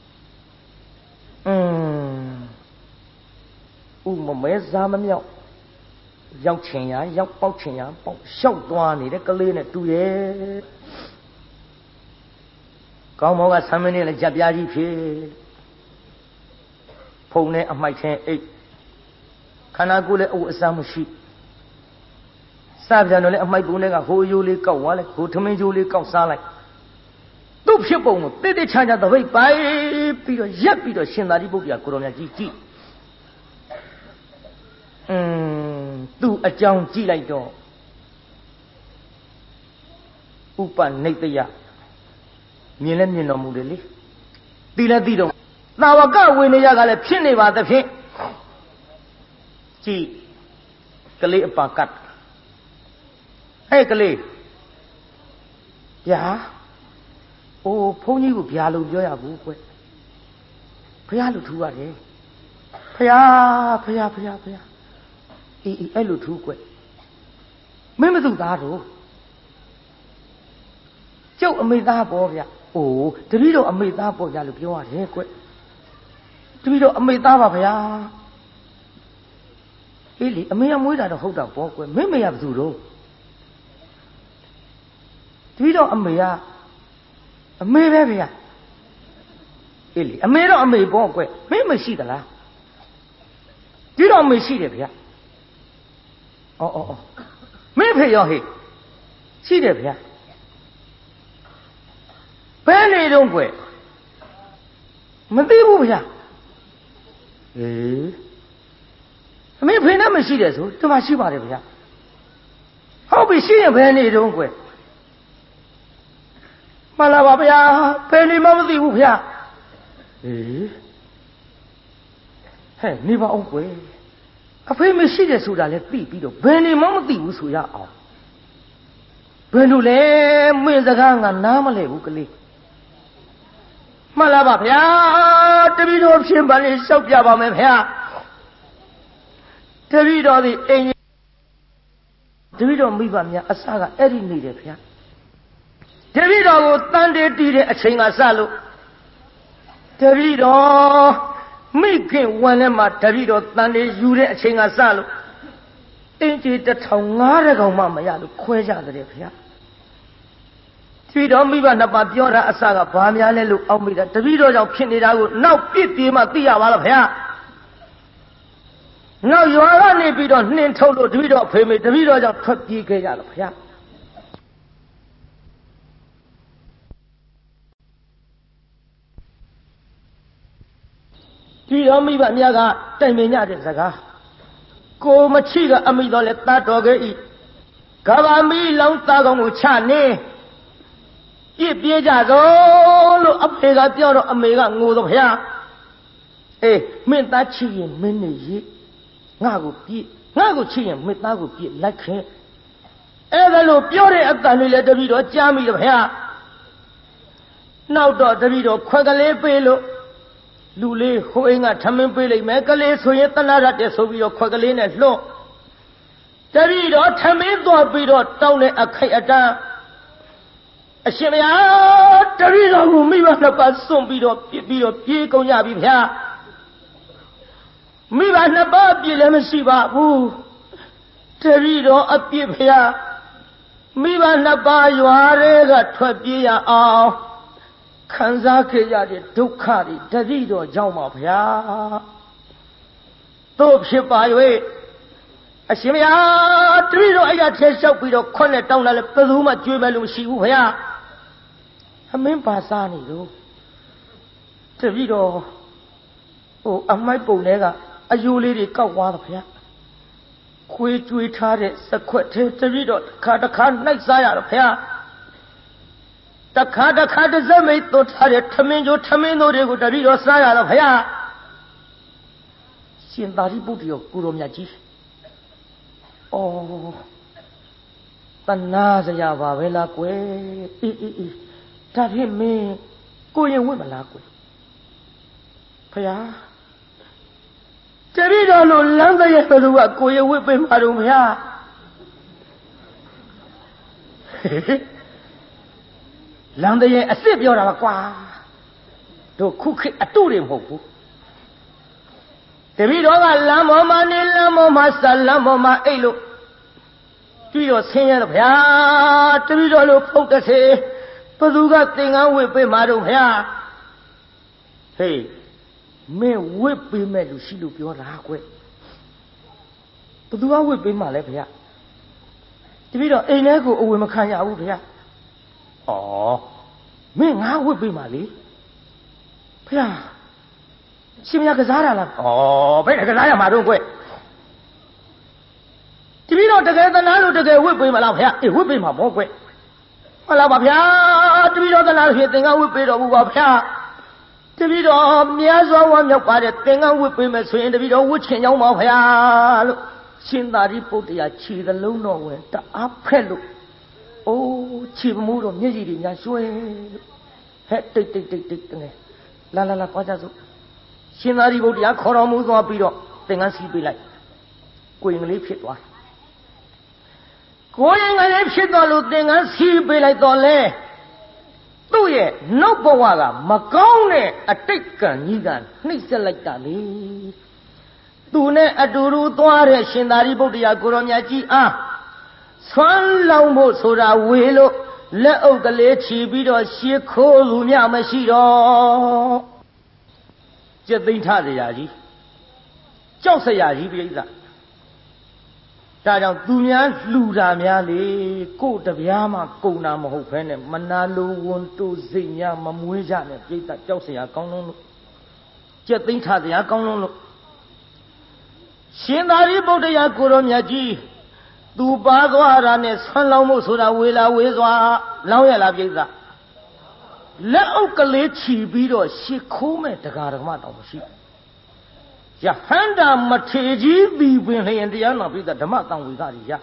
ဥမမဲစားမမြောက်ရောက်ချင်ရရောက်ပေါက်ချင်ရပေါက်လျှောက်သွားနေတဲ့ကလေးနဲ့တူရဲ့ကောင်းမောကဆံမင်းနဲ့လည်းကြက်ပြားကြီးဖြစ်ဖုံနဲ့အမိုက်ချင်းအိတ်ခန္ဓာကိုယ်လည်းအဝတ်အစားမရှိစပြန်တော့လည်းအမိုက်ပုံတွေကဟိုရိုးလေးကောက်သွားလိုက်ဟိုထမင်းကျိုးလေးကောက်စားလိုက်သူ့ဖြစ်ပုံကိုတိတိချာချာသပိတ်ပိုက်ပြီးတော့ရက်ပြီးတော့ရှင်သာရိပုတ္တရာကိုရောမြတ်ကြီးကြည့်သူ့အကြောင်းကြည့်လိုက်တော့ဥပနိတယမြင်လဲမြင်တော်မူတယ်လေသိလဲသိတော့သာဝကဝိနည်းကလည်းဖြစ်နေပါသဖြင့်ကြည့်ကလေးအပါကတ်ဟဲ့ကလေးဗျာအိုးဘုန်းကြီးကိုဗျာလို့ပြောရဘူးကွဖះလို့ထူရတယ်ဖះအေးအဲ့လိုထူကွမင်းမသူသားတော့ကျုပ်အမေသားပေါ့ဗျအိုးတပည့်တော်အမေသားပေါ့ဗျာလို့ပြောရတယ်ကွတပည့်တော်အမေသားပါဗျာအေးလေအမေကမွေးတာတော့ဟုတ်တာပေါ့ကွမင်းမေကဘယ်သူတော့တပည့်တော်အမေကအမေပဲဗျာအေးလေအမေတော့အမေပေါ့ကွမင်းမရှိသလားဒီတော့အမေရှိတယ်ဗျာဩမင်းဖေရောဟေးရှိတယ်ဗျာဘယ်နေတော့ကွမသိဘူးဗျာအမေဖေနဲ့မရှိတယ်ဆိုဒီမှာရှိပါတယ်ဗျာဟုတ်ပြီရှိရင်ဘယ်နေတုံးကွယ်မှန်လားပါဗျာဘယ်နေမှမသိဘူးဗျာဟေးဟဲ့နေပါအောင်ကွယ်အဖေမရှိတယ်ဆိုတာလဲသိပြီးတော့ဘယ်နေမှမသိဘူးဆိုရအောင်ဘယ်လိုလဲမင်းစကားငါနားမလဲဘူးကလေးမှန်လားပါဗျာတပည့်တော်ဖြင့်ပါလေလျှောက်ပြပါမယ်ဗျာတပည့်တော်ဒီအိမ်တပည့်တော်မိဘများအစကအဲ့ဒီနေတယ်ဗျာတပည့်တော်ကိုတန်တေးတီးတဲ့အချိန်ကစလို့တပည့်တော်မိခင်ဝန်ထဲမှာတပည့်တော်တန်တေးယူတဲ့အချိန်ကစလို့အင်းကြီး1500ကောင်မှမရလို့ခွဲကြတယ်ဗျာတပည့်တော်မိဘနှစ်ပါးပြောတာအစကဘာများလဲလို့အောက်မိတာတပည့်တော်ကြောင့်ဖြစ်နေတာကိုနောက်ပြစ်ပြေးမှသိရပါလားဗျာနောက်ရွာကနေပြီးတော့နှင်းထုတ်လို့တပည့်တော်အဖေမေတပည့်တော်ကြောင့်ထွက်ပြေးခဲ့ကြတော့ဗျာဒီတော်မိဘများကတိုင်ပင်ကြတဲ့စကားကိုမချိကအမိတော်လဲတတ်တော်ခဲ့ဤကဘာမီလောင်းသားကောင်ကိုချနေပြစ်ပြေးကြသောလို့အဖေကပြောတော့အမေကငိုတော့ဗျာအေးမင်းသားချိရင်မင်းနေရေးငါကိုပြစ်ငါကိုချိရင်မင်းသားကိုပြစ်လိုက်ခဲ့အဲ့ဒါလို့ပြောတဲ့အတန်လေးလဲတပည့်တော်ကြားမိတော့ဗျာနောက်တော့တပည့်တော်ခွက်ကလေးပေးလို့လူလေးဟိုအိမ်ကထမင်းပေးလိုက်မယ်ကလေးဆိုရင်တနာရတဲ့ဆိုပြီးတော့ခွက်ကလေးနဲ့လွှတ်တပည့်တော်ထမင်းသွားပြီးတော့တောင်းတဲ့အခိုက်အတန့်အရှင်မယားတပည့်တော်ကိုမိဘနှစ်ပါးစွန့်ပြီးတော့ပြစ်ပြီးတော့ပြေးကုန်ကြပြီဗျာမိဘနှစ်ပါးပြစ်လည်းမရှိပါဘူးတပည့်တော်အပြစ်ဖျားမိဘနှစ်ပါးရွာတွေကထွက်ပြေးရအောင်ခံစားခဲ့ရတဲ့ဒုက္ခတွေတတိတော်ကြောင့်ပါဗျာတို့ဖြစ်ပါ၍အရှင်မယားတတိတော်အဲ့ရထဲလျှောက်ပြီးတော့ခွန်းနဲ့တောင်းလာလဲဘယ်သူမှကြွေးမဲ့လို့မရှိဘူးဗျာအမင်းပါစားနေလို့တတိတော်ဟိုအမိုက်ပုံထဲကအယိုးလေးတွေကောက်သွားတော့ဗျာခွေးကြွေးထားတဲ့စခွက်ထဲတတိတော်တစ်ခါနှိုက်စားရတော့ဗျာတခါတစ်စက်မိတ်သွတ်ထားတဲ့ထမင်းကျိုးထမင်းတို့တွေကိုတပည့်တော်စားရတော့ဘုရားရှင်သာရိပုတ္တရာကိုရောမြတ်ကြီးဩတနာစရာပါပဲလားကွယ်အေးဒါဖြင့်မင်းကိုရင်ဝင့်မလားကွယ်ဘုရားတပည့်တော်လိုလမ်းတရဲ့ဘယ်လိုကကိုရင်ဝင့်ပေးမှာတော့ဘုရားလမ်းတရဲ့အစ်စ်ပြောတာပါကွာတို့ခုခေတ်အတုတွေမဟုတ်ဘူးတပည့်တော်ကလမ်းပေါ်မှာနေလမ်းပေါ်မှာဆက်လမ်းပေါ်မှာအိတ်လို့ပြီးတော့ဆင်းရဲတော့ဗျာတပည့်တော်လို့ဖုတ်တစေဘသူကသင်္ကန်းဝစ်ပေးမှာတော့ဗျာဟေးမင်းဝစ်ပေးမဲ့လူရှိလို့ပြောတာကွဘသူကဝစ်ပေးမှာလဲဗျာတပည့်တော်အိမ်ထဲကိုအဝင်မခံရဘူးဗျာဩမင်းငါဝစ်ပေးမှာလေဖျားရှင်မရကစားတာလားဩဘယ်နဲ့ကစားရမှာတော့ကွတပည့်တော်တကယ်သနာလို့တကယ်ဝစ်ပေးမလားဖျားအေးဝစ်ပေးမှာပေါ့ကွဟုတ်လားပါဖျားတပည့်တော်သနာလို့ဖြစ်သင်္ကန်းဝစ်ပေးတော်မူပါဖျားတပည့်တော်မြတ်စွာဘုရားမြောက်ပါတဲ့သင်္ကန်းဝစ်ပေးမယ်ဆိုရင်တပည့်တော်ဝစ်ချင်ကြောင်းပါဖျားလို့ရှင်သာရိပုတ္တရာခြေသလုံးတော်ဝင်တအားဖက်လို့အိုးခြေမမိုးတော့မျက်ရည်တွေညာရွှဲလို့ဟဲ့တိတ်တကယ်လာသွားကြစို့ရှင်သာရိပုတ္တရာခေါ်တော်မူသွားပြီးတော့သင်္ကန်းစီးပေးလိုက်ကိုရင်ကလေးဖြစ်သွားကိုရင်ကလေးဖြစ်သွားလို့သင်္ကန်းစီးပေးလိုက်တော့လေသူ့ရဲ့နောက်ဘဝကမကောင်းတဲ့အတိတ်ကံကြီးကနှိမ့်ဆက်လိုက်တာလေသူနဲ့အတူတူသွားတဲ့ရှင်သာရိပုတ္တရာကိုရောမြတ်ကြီးအားဆွမ်းလောင်းဖို့ဆိုတာဝေလို့လက်အုပ်ကလေးချီပြီးတော့ရှေးခိုးလူမြမရှိတော့ကျက်သိမ်းထစရာကြီးကြောက်စရာကြီးပြိဿဒါကြောင့်သူများလှူတာများလေကို့တပြားမှကုန်တာမဟုတ်ဘဲနဲ့မနာလိုဝန်တို့စိတ်များမမွေးကြနဲ့ပြိဿကြောက်စရာကောင်းလုံးလို့ကျက်သိမ်းထစရာကောင်းလုံးလို့ရှင်သာရိပုတ္တရာကိုရောမြတ်ကြီးသူပါသွားတာနဲ့ဆွမ်းလောင်းမှုဆိုတာဝေလာဝေးစွာလောင်းရလားပြိဿလက်အုပ်ကလေးချီပြီးတော့ရှ िख ိုးမဲ့တရားဓမ္မတော်မရှိယဟန္တာမထေကြီးသည်ပင်လျင်တရားတော်ပြိဿဓမ္မတန်ဝေကကြီးရ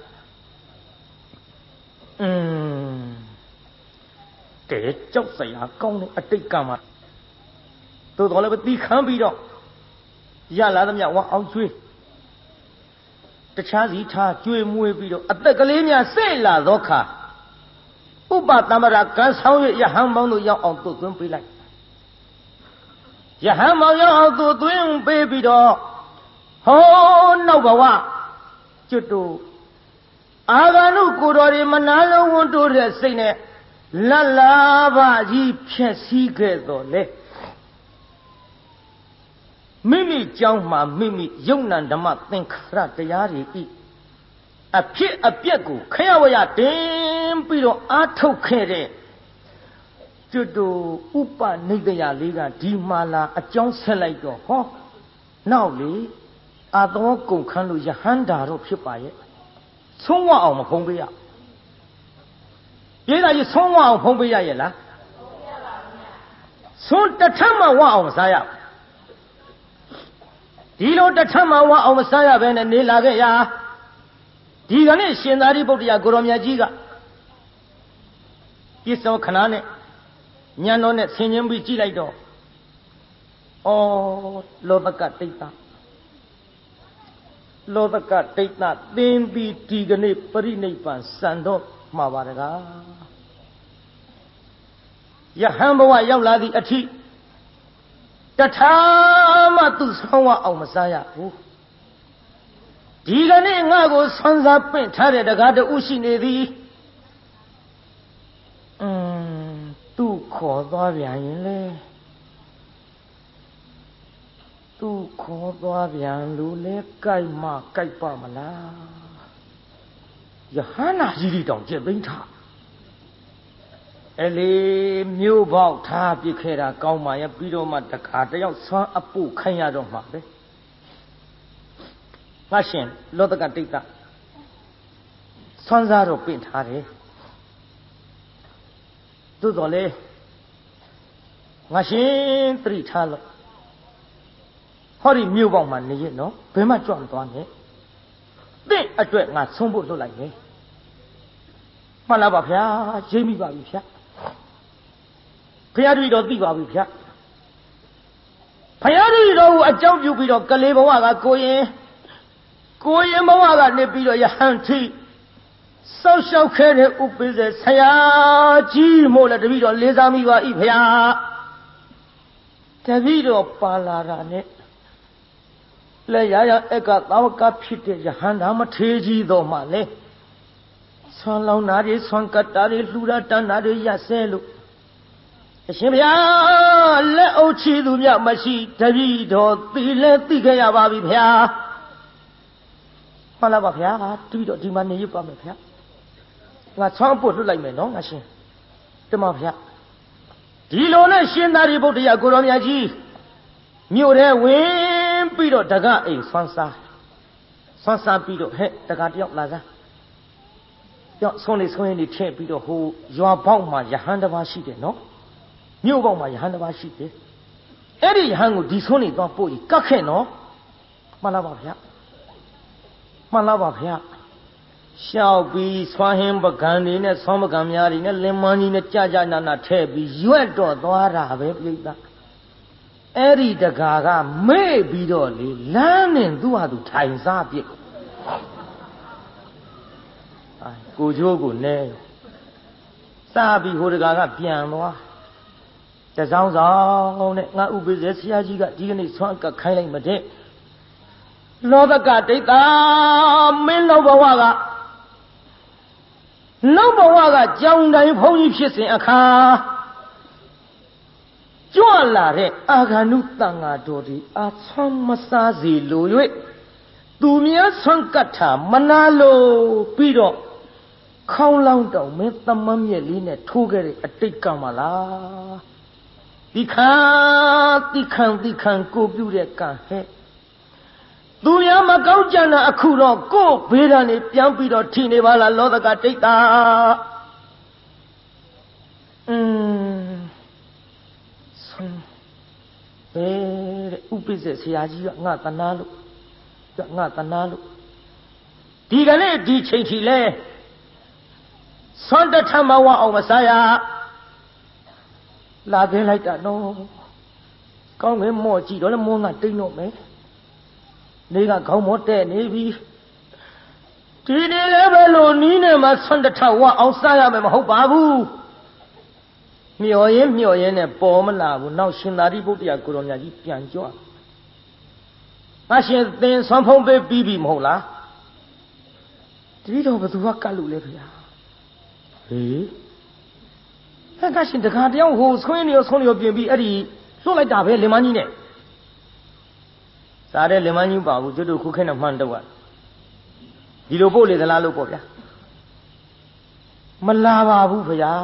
တဲကြောက်စရာကောင်းတဲ့အတိတ်ကမှာသို့တော်လည်းပဲတီးခမ်းပြီးတော့ရလာသမျှဝအောင်ကျွေးတခြားစီထားကျွေးမွေးပြီးတော့အသက်ကလေးများစိတ်လာသောခါဥပတမ္ပရာကံဆောင်၍ယဟန်ပေါင်းတို့ရောက်အောင်သွတ်သွင်းပေးလိုက်ယဟန်ပေါင်းရောက်အောင်သွတ်သွင်းပေးပြီးတော့ဟောနောက်ဘဝကျွတ်တို့အာဂန္ဓုကိုတော်တွေမနာလုံးဝန်တိုးတဲ့စိတ်နဲ့လတ်လာပါကြီးဖြက်စီးခဲ့တော်လေမိမိကြောင်းမှာမိမိယုံ nant ဓမ္မသင်္ခါရတရားတွေဤအဖြစ်အပျက်ကိုခရဝရတင်ပြီးတော့အာထုတ်ခဲ့တဲ့ကျွတ်တို့ဥပနိဒယလေးကဒီမာလာအကြောင်းဆက်လိုက်တော့ဟောနောက်လေအာသောကုန်ခန်းလို့ယဟန္တာတော့ဖြစ်ပါရဲ့ဆုံးဝအောင်မဖုံးပေးရပြေးတာကြီးဆုံးဝအောင်ဖုံးပေးရရဲ့လားဆုံးတထမဝအောင်မစားရဒီလိုတထမဝအောင်မစားရဘဲနဲ့နေလာခဲ့ရဒီကနေ့ရှင်သာရိပုတ္တရာကိုရောမြတ်ကြီးကပြစ္ဆောခဏနဲ့ညံတော်နဲ့ဆင်ញင်းပြီးကြည့်လိုက်တော့ဩလောဘကတိတ်တာလောဘကတိတ်တာသင်ပြီးဒီကနေ့ပရိနိဗ္ဗာန်စံတော့မှာပါတကားယဟန်ဘဝရောက်လာသည့်အထိတထာမှသူဆောင်းဝအောင်မစားရဘူးဒီကနေ့ငါ့ကိုဆွမ်းစားပင့်ထားတဲ့တကားတူရှိနေသည်သူခေါ်သွားပြန်ရင်လေသူခေါ်သွားပြန်လို့လဲကြိုက်မှကြိုက်ပါမလားယဟန္တာကြီးတွေတောင်ကျင့်သိမ်းထားလေမြို့ပေါက်ထားပြစ်ခဲ့တာကောင်းပါရဲ့ပြီးတော့မှတခါတယောက်ဆွမ်းအပုခိုင်းရတော့မှာပဲငါရှင်လောတကတိတ်တဆွမ်းစားတော့ပင့်ထားတယ်သို့တော်လေငါရှင်သတိထားလို့ဟောဒီမြို့ပေါက်မှာနေရနော်ဘယ်မှကြွမသွားနဲ့သင့်အတွက်ငါဆုံးဖို့လွတ်လိုက်မယ်မှန်လားပါဗျာရိပ်မိပါပြီဗျာဘုရားတပည့်တော်သိပါပြီဗျာဘုရားတပည့်တော်ကိုအကြောင်းပြုပြီးတော့ကလေးဘဝကကိုရင်ဘဝကနေပြီးတော့ယဟန်ထိစောက်ရှောက်ခဲ့တဲ့ဥပိ္ပဇေဆရာကြီးမို့လဲတပည့်တော်လေးစားမိပါ၏ဗျာတပည့်တော်ပါလာတာနဲ့လဲရရအကသာဝကဖြစ်တဲ့ယဟန်ဒါမထေကြီးတော်မှလဲဆွမ်းလောင်းတာတွေဆွမ်းကတ်တာတွေလှူတာတန်းတာတွေရဆဲလို့အရှင်ဗျာလက်အုပ်ချီသူမြမရှိတပည့်တော်သိလဲသိခဲ့ရပါပြီဗျာမှန်လားပါဗျာတပည့်တော်ဒီမှာနေရပါမယ်ဗျာငါဆွမ်းဖို့လွတ်လိုက်မယ်နော်ငါရှင်တမဗျာဒီလိုနဲ့ရှင်သာရိပုတ္တရာကိုရောမြတ်ကြီးမြို့ထဲဝင်ပြီးတော့တကအိမ်ဆွမ်းစားပြီးတော့ဟဲ့တကတယောက်လာစားကြောက်ဆုံးနေဆုံးရင်နေထည့်ပြီးတော့ဟိုရွာပေါက်မှာယဟန်တစ်ပါးရှိတယ်နော်မြို့ပေါက်မှာယဟန်တစ်ပါးရှိတယ်အဲ့ဒီယဟန်ကိုဒီဆုံးနေသွားပို့ကြီးကတ်ခဲ့နော်မှန်လားပါဗျာမှန်လားပါဗျာရှောက်ပြီးဆွမ်းဟင်းပကံတွေနဲ့ဆွမ်းပကံများတွေနဲ့လင်မန်းကြီးနဲ့ကြနာထည့်ပြီးရွက်တော့သွားတာပဲပြိဿအဲ့ဒီတကာကမေ့ပြီးတော့လေလမ်းနဲ့သူ့ဟာသူထိုင်စားပြစ်ကိုချိုးကိုနဲစားပြီးဟိုတကာကပြန်သွားတစောင်းဆောင်နဲ့ငါဥပိ္ပဇေဆရာကြီးကဒီကနေ့ဆွမ်းကခိုင်းလိုက်မတဲ့လောဘကဒိဋ္ဌာမင်းလောဘဝကကြောင်တိုင်းဘုန်းကြီးဖြစ်စဉ်အခါကြွလာတဲ့အာဂန္ဓုတန်ဃာတော်ဒီအာဆွမ်းမစားစီလို၍သူများဆွမ်းကတ်တာမနာလို့ပြီးတော့ခေါင်းလောင်းတောင်မင်းသမမ်းမြက်လေးနဲ့ထိုးခဲ့တဲ့အတိတ်ကမလားတိခံကိုပြုတဲ့ကံဟဲ့သူများမကောင်းကြတာအခုတော့ကို့ဘေးဒဏ်နေပြန်ပြီးတော့ထိနေပါလားလောသကတိတ်တာဥပိ္ပဇဆရာကြီးကငါတနာလို့ဒီကနေ့ဒီချိန်ထိလဲဆွမ်းတထမဝအောင်မစားရလာခင်းလိုက်တာနော်ကောင်းငယ်မော့ကြည့်တော့လည်းမောငါတိတ်တော့မယ်နေကခေါင်းမောတဲ့နေပြီဒီနေ့လည်းပဲလို့နီးနေမှာဆွမ်းတထဝအောင်စားရမယ်မဟုတ်ပါဘူးမျော်ရင်နဲ့ပေါ်မလာဘူးနောက်ရှင်သာရိပုတ္တရာကိုရောင်ကြီးပြန်ကြွငါရှင်သင်ဆွမ်းဖုံးပေးပြီးပြီမဟုတ်လားတတိတော်ဘသူကကတ်လို့လဲဗျာဟေးငါရှင်တခါတယောက်ဟိုဆွင်းနေရောပြင်ပြီးအဲ့ဒီလွတ်လိုက်တာပဲလင်မကြီးနဲ့စားတဲ့လင်မကြီးပါဘူးကျွတ်တို့ခုခဲနဲ့မှန်တော့ဒီလိုပို့လေသလားလို့ပေါ့ဗျာမလာပါဘူးဗျာ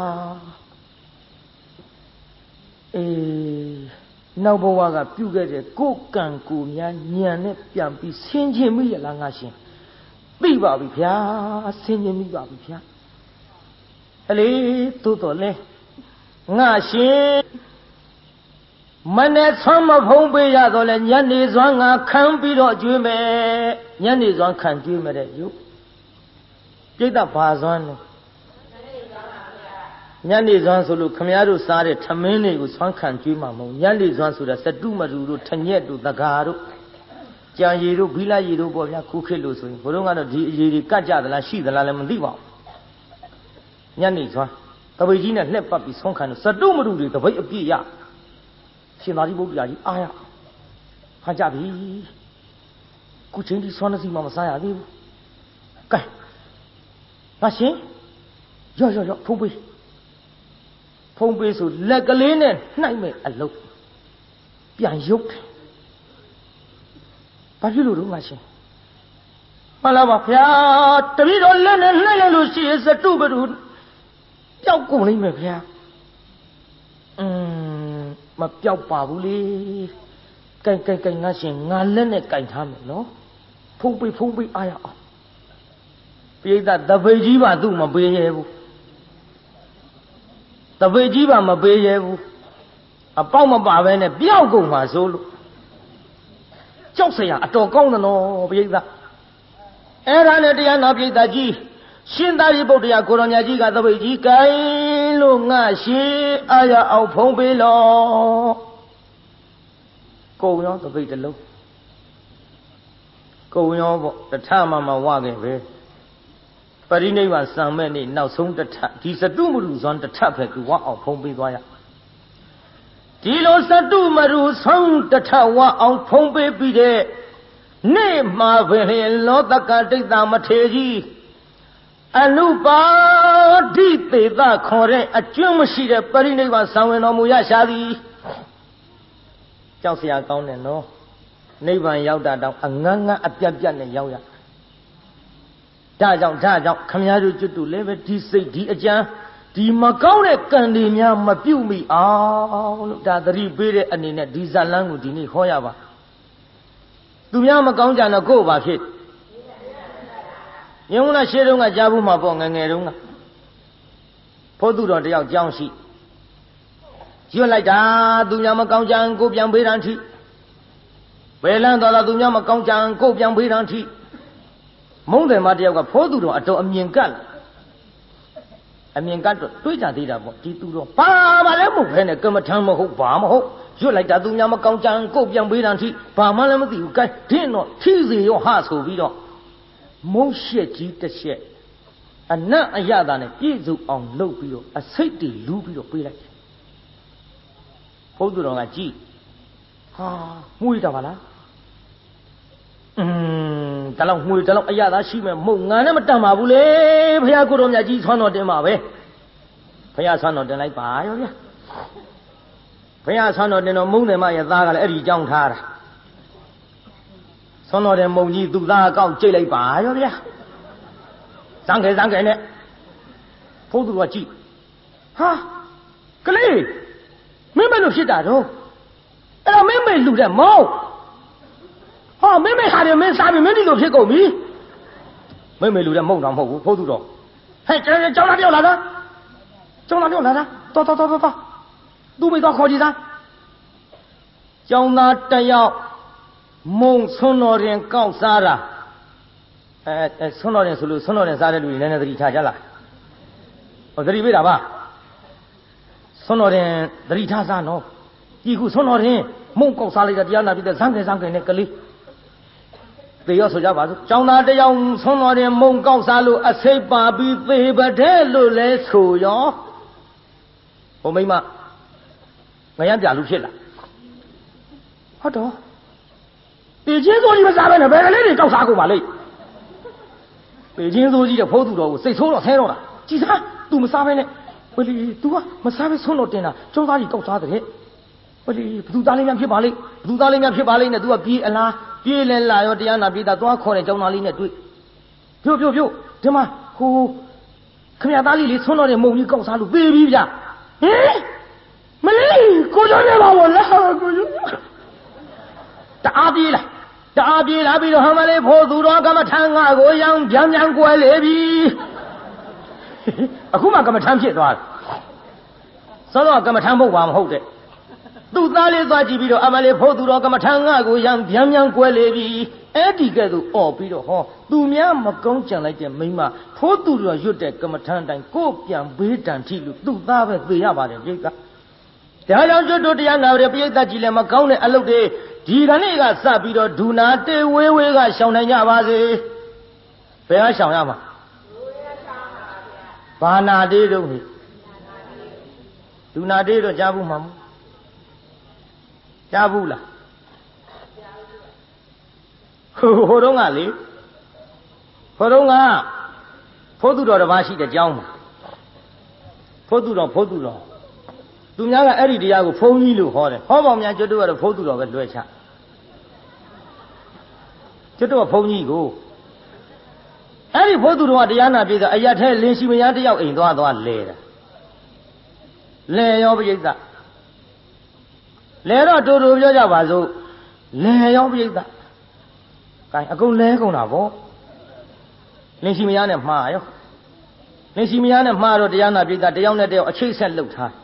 နောက်ဘဝကပြုခဲ့တဲ့ကိုယ်ကံကိုယ်များညံနဲ့ပြန်ပြီးဆင်းခြင်းမိရလားငါရှင်သိပါပြီဗျာဆင်းခြင်းမိပါပြီဗျာအလေသို့တော်လဲငါရှင်မနဲ့ဆွမ်းမဖုံးပေးရတော့လဲညနေစွမ်းငါခံပြီးတော့ကျွေးမယ်ညနေစွမ်းခံကျွေးမယ်တဲ့ယူပြိတ္တဘာစွမ်းလဲညနေစွမ်းဆိုလို့ခမည်းတော်စားတဲ့ထမင်းတွေကိုဆွမ်းခံကျွေးမှာမဟုတ်ညနေစွမ်းဆိုတာစတုမတူတို့ထညက်တို့တကာတို့ကြံရည်တို့ဘီလာရည်တို့ပေါ့ဗျာခုခေတ်လို့ဆိုရင်ဘုတို့ကတော့ဒီအရည်တွေကတ်ကြသလားရှိသလားလည်းမသိပါဘူးညနေစွမ်းတပိတ်ကြီးနဲ့လှက်ပတ်ပြီးဆွမ်းခံလို့စတုမတူတွေတပိတ်အပြည့်ရရှင်သာရိပုတ္တရာကြီးအားရဟာကြပြီခုချိန်ဒီဆွမ်းစီမှမစားရသေးဘူးကဲငါရှင်ရော့ဖုံးပေးဆိုလက်ကလေးနဲ့နှိုက်မဲ့အလုပ်ပြန်ရုပ်တယ်ဘာဖြစ်လို့တော့ငါရှင်မှန်လားပါဗျာတပည့်တော်လက်နဲ့နှိုက်လိုက်လို့ရှိရင်စတုပတုပျောက်ကုန်လိမ့်မယ်ဗျာမပျောက်ပါဘူးလေကဲငါရှင်ငါလက်နဲ့ကင်ထားမယ်နော်ဖုံးပေးအားရအောင်ပိဋကတပိတ်ကြီးပါသူ့မပေးရဘူးတပိတ်ကြီးပါမပေးရဘူးအပေါက်မပါပဲနဲ့ပျောက်ကုန်ပါဆိုလို့ကြောက်เสียအတော်ကောင်းတယ်နော်ပိဋကအဲ့ဒါနဲ့တရားနာပိဋကကြီးရှင်သာရိပုတ္တရာကိုရောင်ကြီးကတပိတ်ကြီးကင်လို့ငါရှင်အားရအောင်ဖုံးပေးလို့ကုံရောတပိတ်တလုံးကုံရောပေါ့တထမဝခဲ့ပဲပရိနိဗ္ဗာန်စံမဲ့နေ့နောက်ဆုံးတထဒီစတုမရုဇွန်တထပဲသူဝအောင်ဖုံးပေးသွားရဒီလိုစတုမရုဆုံးတထဝအောင်ဖုံးပေးပြီးတဲ့နေ့မှာပဲလောတကတိတ်တာမထေကြီးအနုပါဒိသေသခေါ်တဲ့အကျွမ်းမရှိတဲ့ပရိနိဗ္ဗာန်ဆံဝင်တော်မူရရှာသည်ကြောက်เสียကောင်းတယ်နော်နိဗ္ဗာန်ရောက်တာတောင်အငန်းငန်းအပြတ်ပြတ်နဲ့ရောက်ရဒါကြောင့်ခမည်းတော်ကျွတ်တူလည်းပဲဒီစိတ်ဒီအကြံဒီမကောင်းတဲ့ကံတွေများမပြုတ်မိအောင်လို့ဒါသတိပေးတဲ့အနေနဲ့ဒီဇာလန်းကိုဒီနေ့ဟောရပါသူများမကောင်းကြတော့ကို့ဘာဖြစ်ညုံလာရှေ့တုန်းကကြားဘူးမှာပေါ့ငငယ်တုန်းကဖို့သူတော်တယောက်ကြောင်းရှိရွတ်လိုက်တာသူများမကောင်းကြကိုပြန်ပေးတန်းထိဘယ်လန်းတော်သူများမကောင်းကြကိုပြန်ပေးတန်းထိမုန်းတယ်မတယောက်ကဖိုးသူတော်အတော်အမြင်ကတ်တော့တွေးကြသေးတာပေါ့ဒီသူတော်ဘာမှလည်းမဟုတ်ဘဲနဲ့ကမ္မထမ်းမဟုတ်ဘာမဟုတ်ရွတ်လိုက်တာသူများမကောင်းကြကိုပြန်ပေးတန်းထိဘာမှလည်းမသိဘူးကဲဒင်းတော့ထိစေရောဟဆိုပြီးတော့မုန်းရှက်ကြီးတစ်ချက်အနတ်အရသာနဲ့ပြည့်စုံအောင်လုပ်ပြီးတော့အစိတ်တွေလူးပြီးတော့ပေးလိုက်ဘုသူတော်ကကြည်ဟာမှုရတာပါလားဒါလောက်ငွေဒါလောက်အရသာရှိမဲ့မဟုတ်ငါနဲ့မတန်ပါဘူးလေဘုရားကိုတော်မြတ်ကြီးဆွမ်းတော်တင်ပါပဲဘုရားဆွမ်းတော်တင်လိုက်ပါရောဗျာဘုရားဆွမ်းတော်တင်တော်မုန်းတယ်မရဲ့သားကလည်းအဲ့ဒီကြောင်းထားတာဆွမ်းတော်တဲ့မုံကြီးသူ့သားအကောက်ကြိတ်လိုက်ပါရောဗျာစံခဲနဲ့ဘုသူတော်ကြည်ဟာကလေးမင်းမလို့ဖြစ်တာတော့အဲ့တော့မင်းမေလူတဲ့မောင်းဟ哦，妹妹喊的没啥，妹妹都撇狗米。妹妹留在梦上后，跑走着。嘿，叫他掉来的，叫他掉来的，到，都没到考级上。叫那这要梦村老人搞啥了？村老人说了，村老人啥的路人家这里查下了。我这里为啥吧？村老人这里查啥呢？一股村老人梦搞啥来着？底下那边的上开那个里。对要说家吧，叫那这要村老人梦搞啥路？谁把比北不太路来抽呀？我没嘛，我也点路去了。好的，北京手机们啥办呢？白个来的搞啥狗嘛嘞？北京手机的跑图着，谁抽了猜着了？几啥都没啥办呢？我哩都啊，没啥办存了点了，叫啥哩搞啥的嘞？我哩不都打里面批把嘞？不都打里面批把嘞呢？都要别啦，别人啦要这样那别的多可能叫哪里呢？对，表，对吗？呼，看见打里里存了点梦里搞啥路？别呀！哎，没嘞，过两天把我了，过去。打比了，比着他们的破土着，干嘛谈啊？我样讲过来比，啊，恐怕干嘛谈撇多，说到干嘛谈不完后的，都哪里抓起比着他们的破土着，干嘛谈啊？我样讲过来比，哎，这个都哦比着哈，都面没讲讲来点没嘛，破土着有点干嘛谈但各边北站铁路都哪位对呀吧的这个，这样就这样搞的，别在几年嘛搞的，啊，老的。ဒီကနေ့ကစပြီးတော့ဒူနာတေဝေးကရှောင်နိုင်ကြပါစေဘယ်ကရှောင်ရမှာဘာနာတေးတော့ဒူနာတေးတော့ကြားဘူးမှာမကြားဘူးလားဟိုတုန်းကလေဖိုးသူတော်တစ်ပါးရှိတဲ့ကျောင်းမှာဖိုးသူတော်သူများကအဲ့ဒီတရားကိုဖုံးကြီးလို့ဟောတယ်ဟောပေါင်းများကျွတ်တို့ကတော့ဖိုးသူတော်ပဲလွှဲချကျွတ်တို့ကဖုံးကြီးကိုအဲ့ဒီဖိုးသူတော်ကတရားနာပြေးအရက်ထဲလင်းရှိမရတယောက်အိမ်သွားလဲတာလဲရောပြိဿလဲတော့တူပြောကြပါစို့လဲရောပြိဿကဲအကုန်လဲကုန်တာဗောလင်းရှိမရနဲ့မှားရောလင်းရှိမရနဲ့မှားတော့တရားနာပြေးတယောက်နဲ့တယောက်အချိတ်ဆက်လှုပ်ထား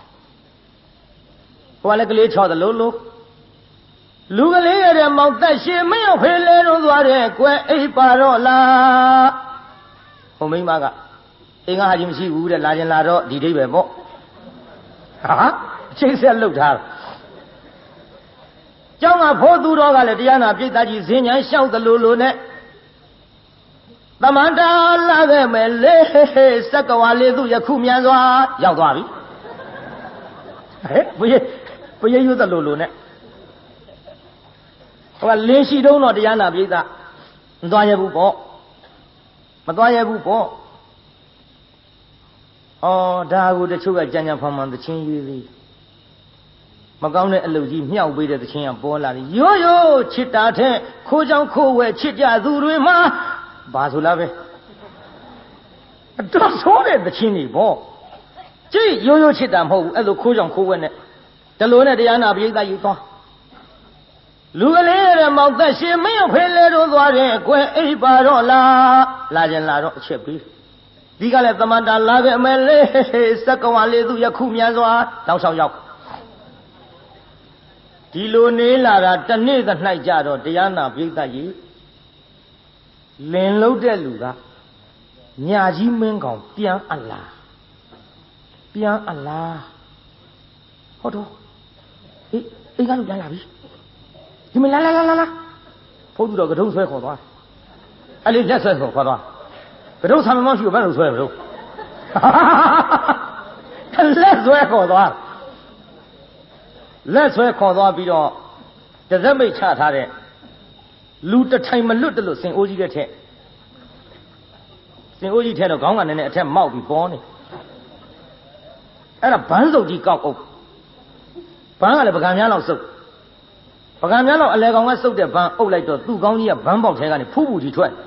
ဟိုကလည်းကလေးချော်တယ်လို့လူကလေးရတဲ့မောင်တက်ရှင်မရောက်ဖေးလဲတော့သွားတယ်ကွယ်အိပ်ပါတော့လားဟိုမိမကအင်းကဟာကြီးမရှိဘူးတဲ့လာရင်လာတော့ဒီဒိဗ္ဗေပေါ့ဟာချိတ်ဆက်လှုပ်ထားကျောင်းကဖိုးသူတော်ကလည်းတရားနာပြိတ္တာကြီးဇင်းညာလျှောက်တယ်လို့နဲ့သမန္တာလာခဲ့မယ်လေစက္ကဝါလေးသူယခုမြန်စွာရောက်သွားပြီဟဲ့ဘုရားရွတ်တယ်လို့နဲ့ဟိုကလင်းရှိတုံးတော့တရားနာပြိဿမသွားရဘူးပေါ့ဩဒါကိုတချို့ကကြံဖန်ဖန်သချင်းရွေးပြီးမကောင်းတဲ့အလုပ်ကြီးမြောက်ပေးတဲ့သချင်းကပေါ်လာတယ်ရိုးချစ်တာတဲ့ခိုးချောင်းခိုးဝဲချစ်ကြသူတွေမှာဘာဆိုလားပဲအတော်ဆိုးတဲ့သချင်းတွေပေါ့ကြည့်ရိုးချစ်တာမဟုတ်ဘူးအဲ့လိုခိုးချောင်းခိုးဝဲနဲ့တလို့နဲ့တရားနာပြိဿယူသွားလူကလေးရဲ့မောင်သက်ရှင်မင်းဖေးလဲတော့သွားတယ်ကွယ်အိပ်ပါတော့လားလာကြလာတော့အချက်ပြီးဒီကလည်းသမန္တာလာခဲ့မယ်လေစက္ကဝါလေးသူယခုမြန်စွာတောက်ဆောင်ရောက်ဒီလိုနေလာတာတနေ့သ၌ကြတော့တရားနာပြိဿကြီးလင်လုံးတဲ့လူကညာကြီးမင်းကောင်ပြန်အလားဟုတ်တော့အိမ်ကလူပြန်လာပြီဒီမလာဖုန်းသူတော်ကတုံးဆွဲခေါ်သွားအဲ့လေလက်ဆွဲခေါ်သွားကတုံးဆံမမရှိဘူးဘယ်လိုဆွဲမလို့လက်ဆွဲခေါ်သွားပြီးတော့တသက်မိတ်ချထားတဲ့လူတထိုင်မလွတ်တယ်လို့စင်အိုးကြီးတဲ့ထက်စင်အိုးကြီးထဲတော့ခေါင်းကနည်းနည်းအထက်မောက်ပြီးပေါ်နေအဲ့ဒါဘန်းစုပ်ကြီးကောက်အုပ်ဘန်းကလည်းပကံများလောက်စုပ်ပကံများလောက်အလဲကောင်ကစုပ်တဲ့ဘန်းအုပ်လိုက်တော့သူ့ကောင်းကြီးကဘန်းပေါက်ထဲကနေဖူးကြီးထွက်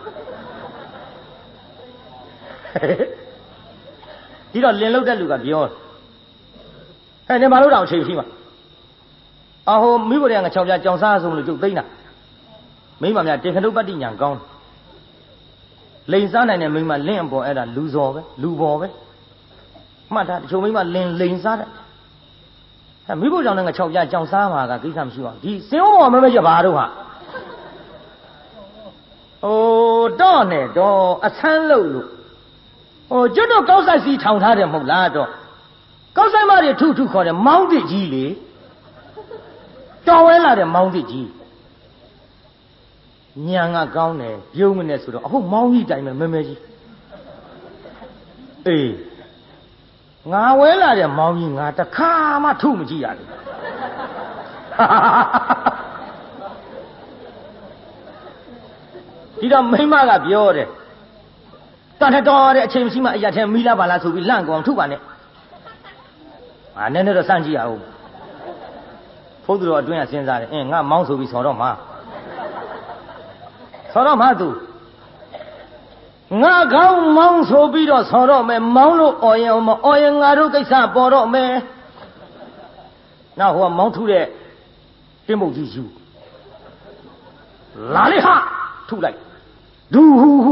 ဒီတော့လင်လုတ်တဲ့လူကပြောဟဲ့နေမလို့တော့အချိန်ရှိမှာအဟိုမိဘတွေက6ပြားကြောင်စားဆုံးလို့ကျုပ်သိမ့်တာမိမများတေခဏုပတ္တိညာကောင်းလိန်စားနိုင်တဲ့မိမလင့်အပေါ်အဲ့ဒါလူစော်ပဲလူပေါ်ပဲမှတ်ထားတချို့မိမလင်လိန်စားတယ်ဟဲ့မိဖို့ကြောင့်လည်းငါ6ပြကြောင်စားမှာကကိစ္စမရှိပါဘူးဒီစင်ပေါ်မမဲကြပါတော့ဟာတော့နဲ့တော့အဆန်းလို့ကျွတ်တော့ကောက်ဆိုင်စီထောင်ထားတယ်မဟုတ်လားတော့ကောက်ဆိုင်မတွေထုခေါ်တယ်မောင်းတစ်ကြီးလေတော်ဝဲလာတဲ့မောင်းတစ်ကြီးညံကကောင်းတယ်ပြုံးမနဲ့ဆိုတော့အခုမောင်းကြီးတိုင်ပဲမဲကြီးအေးငါဝဲလာတဲ့မောင်းကြီးငါတခါမှထုမကြည့်ရဘူးဒီတော့မိမကပြောတယ်တန်တော်တဲ့အချိန်မရှိမှအရာထဲမီးလာပါလားဆိုပြီးလန့်ကောင်ထုပါနဲ့နည်းနည်းတော့စမ်းကြည့်ရအောင်ဖုတ်သူတော်အတွင်းကစဉ်းစားတယ်ငါမောင်းဆိုပြီးဆော်တော့မှာသူငါကောင်းမောင်းဆိုပြီးတော့ဆော်တော့မယ်မောင်းလို့အော်ရင်မအော်ရင်ငါတို့ကိစ္စပေါ်တော့မယ်နောက်ဟိုကမောင်းထုတဲ့တင်းပုတ်ကြီးယူလာလေဟာထုလိုက်ဒူဟူဟူ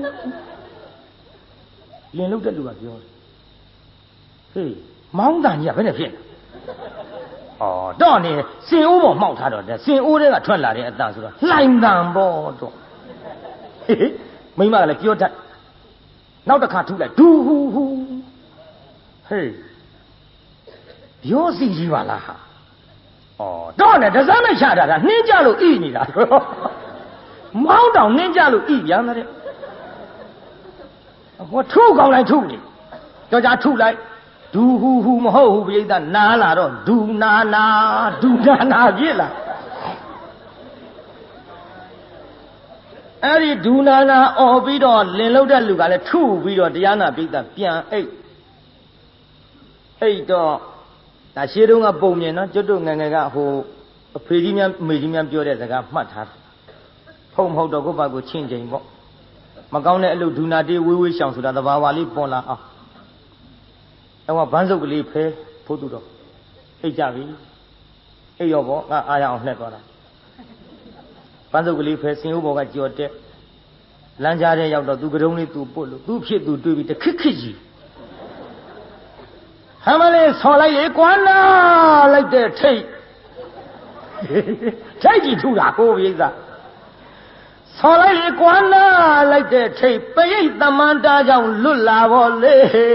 လင်လုတ်တဲ့လူကပြောတယ်ဟေးမောင်းတန်ကြီးကဘယ်နဲ့ဖြစ်လဲတော့နေစင်အိုးပေါ်မှောက်ထားတော့စင်အိုးတွေကထွက်လာတဲ့အတန်ဆိုတော့လှိုင်တန်ပေါ့တော့မိမကလည်းပြောတတ်နောက်တစ်ခါထုလိုက်ဒူဟူဟူဟေးပြောစီကြီးပါလားဟာတော့နေဒဇမ်းနဲ့ချတာကနှင်းကြလို့ဣနေတာမောင်းတောင်နှင်းကြလို့ဣပြန်တယ်ဟိုထုကောင်းလိုက်ထုနေကြောကြထုလိုက်ဒူဟူဟူမဟုတ်ဘူးပြိဿနားလာတော့ဒူနာနာဖြစ်လာအဲ့ဒီဒူနာနာអော်ပြီးတော့လင်လုတ်တဲ့လူကလည်းထုပြီးတော့တရားနာပြိဿပြန်အိတ်တော့ဒါရှေးတုန်းကပုံမြင်နော်ကျွတ်တို့ငငယ်ကဟိုအဖေကြီးများအမေကြီးများပြောတဲ့စကားမှတ်ထားဖုံမဟုတ်တော့ကိုယ့်ဘာကိုချင်းချင်းပေါ့မကောင်းတဲ့အလုပ်ဒူနာတေးဝေးရှောင်ဆိုတာသဘာဝလေးပေါ်လာအောင်အဲ့ကဘန်းစုပ်ကလေးဖဲဖို့သူတော့အိတ်ကြပြီအိတ်ရောပေါ့ငါအားရအောင်နှက်သွားတာဘန်းစုပ်ကလေးဖဲစင်ဦးဘော်ကကြော်တက်လမ်းကြားထဲရောက်တော့သူကတုံးလေးသူပုတ်လို့သူဖြစ်သူတွေးပြီးတခစ်ကြီးဟမလေးဆော်လိုက်လေကွာနာလိုက်တဲ့ထိတ်ကြီးထူတာကိုပြိဿဆော်လိုက်လေကွာနာလိုက်တဲ့ထိတ်ပရိတ်သမန္တာကြောင့်လွတ်လာပါလေ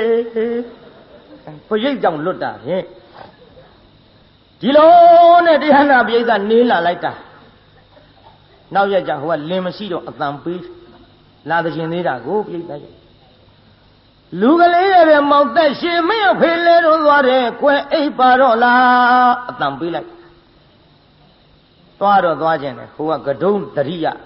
ပရိတ်ကြောင့်လွတ်တာဟင်ဒီလိုနဲ့တရားနာပရိတ်ကနေလာလိုက်တာနောက်ရကြဟိုကလင်မရှိတော့အတန်ပေးလာတဲ့ရှင်သေးတာကိုပရိတ်ရဲ့လူကလေးရဲ့မောင်သက်ရှင်မင်းဖေးလဲတော့သွားတယ်ကွယ်အိပ်ပါတော့လားအတန်ပေးလိုက်သွားခြင်းတယ်ဟိုကကတုံးတရိယ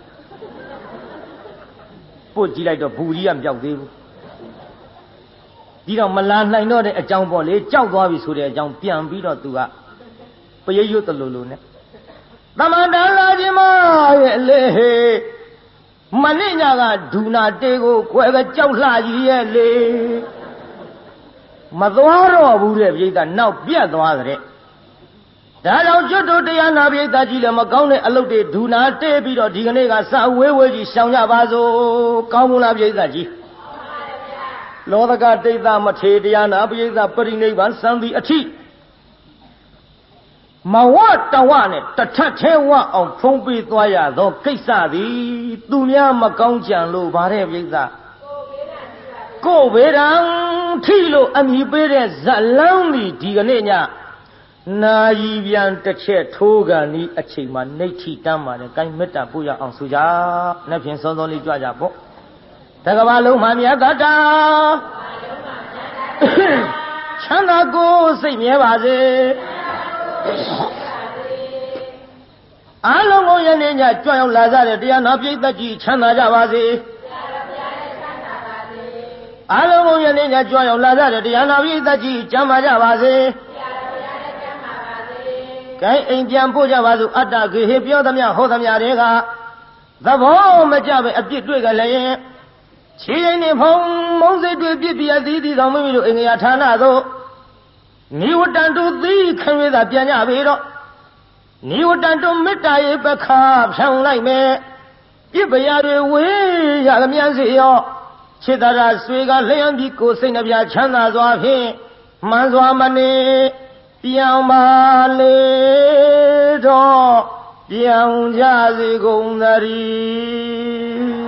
ပို့ကြည့်လိုက်တော့ဘူကြီးကမပြောက်သေးဘူးဒီတော့မလာနိုင်တော့တဲ့အကြောင်းပေါ့လေကြောက်သွားပြီဆိုတဲ့အကြောင်းပြန်ပြီးတော့သူကပရိတ်ရွတ်တလူနဲ့သမန္တလာခြင်းမရဲ့လေမနေ့ညကဒူနာတေကိုခွဲကကြောက်လှကြီးရဲ့လေမသွားတော့ဘူးတဲ့ပြိဿနောက်ပြတ်သွားတဲ့ဒါကြောင့်ကျွတ်တို့တရားနာပြိဿကြီးလည်းမကောင်းတဲ့အလုပ်တွေဒူနာတေပြီးတော့ဒီကနေ့ကစဝေးကြီးရှောင်ကြပါစို့ကောင်းမလားပြိဿကြီးလောကတိတ်သမထေတရားနာပြိဿပရိနိဗ္ဗာန်စံသည်အထိမဝတဝနဲ့တထက်ထဲဝအောင်ဖုံးပေးသွားရသောကိစ္စသည်သူများမကောင်းကြံလို့ဗါတဲ့ပြိဿကိုဗေဒံထိလို့အမိပေးတဲ့ဇလန်းသည်ဒီကနေ့ညနာယီပြန်တစ်ချက်ထိုးကန်ဤအချိန်မှာနှိဋ္ဌိတမ်းပါတယ်ကိုင်းမေတ္တာပို့ရအောင်ဆိုကြနှစ်ဖြင့်စောစောလေးကြွကြပေါ့တကဘာလုံးမှာမြတ်တာချမ်းသာကိုစိတ်မြဲပါစေအားလုံးကိုယနေ့ညကြွရောက်လာကြတဲ့တရားနာပြိဿကြီးချမ်းသာကြပါစေအားလုံးကိုယနေ့ညကြွရောက်လာကြတဲ့တရားနာပြိဿကြီးချမ်းသာကြပါစေကဲအိမ်ပြန်ပို့ကြပါစို့အတ္တခေဟေပြောသမျှဟောသမျှတွေကသဘောမကျပဲအပြစ်တွေ့ကြလည်းခြေရင်နေဖုံမုံစိတ်တွေပြစ်ပြအသီးသီးဆောင်မိမိတို့အင်္ဂယာဌာနသို့မိဝတ္တန်တူသီးခံရတာပြန်ကြပြီတော့နိဝတ္တတုမေတ္တာရေပခါဖြောင်းလိုက်မယ်ပြစ်ပရာတွေဝေးရမြန်းစေရောခြေတရာဆွေကလျှံပြီးကိုယ်စိတ်နှပြချမ်းသာစွာဖြင့်မှန်စွာမနေပြောင်းပါလေတော့ပြောင်းကြစေကုန်သတည်း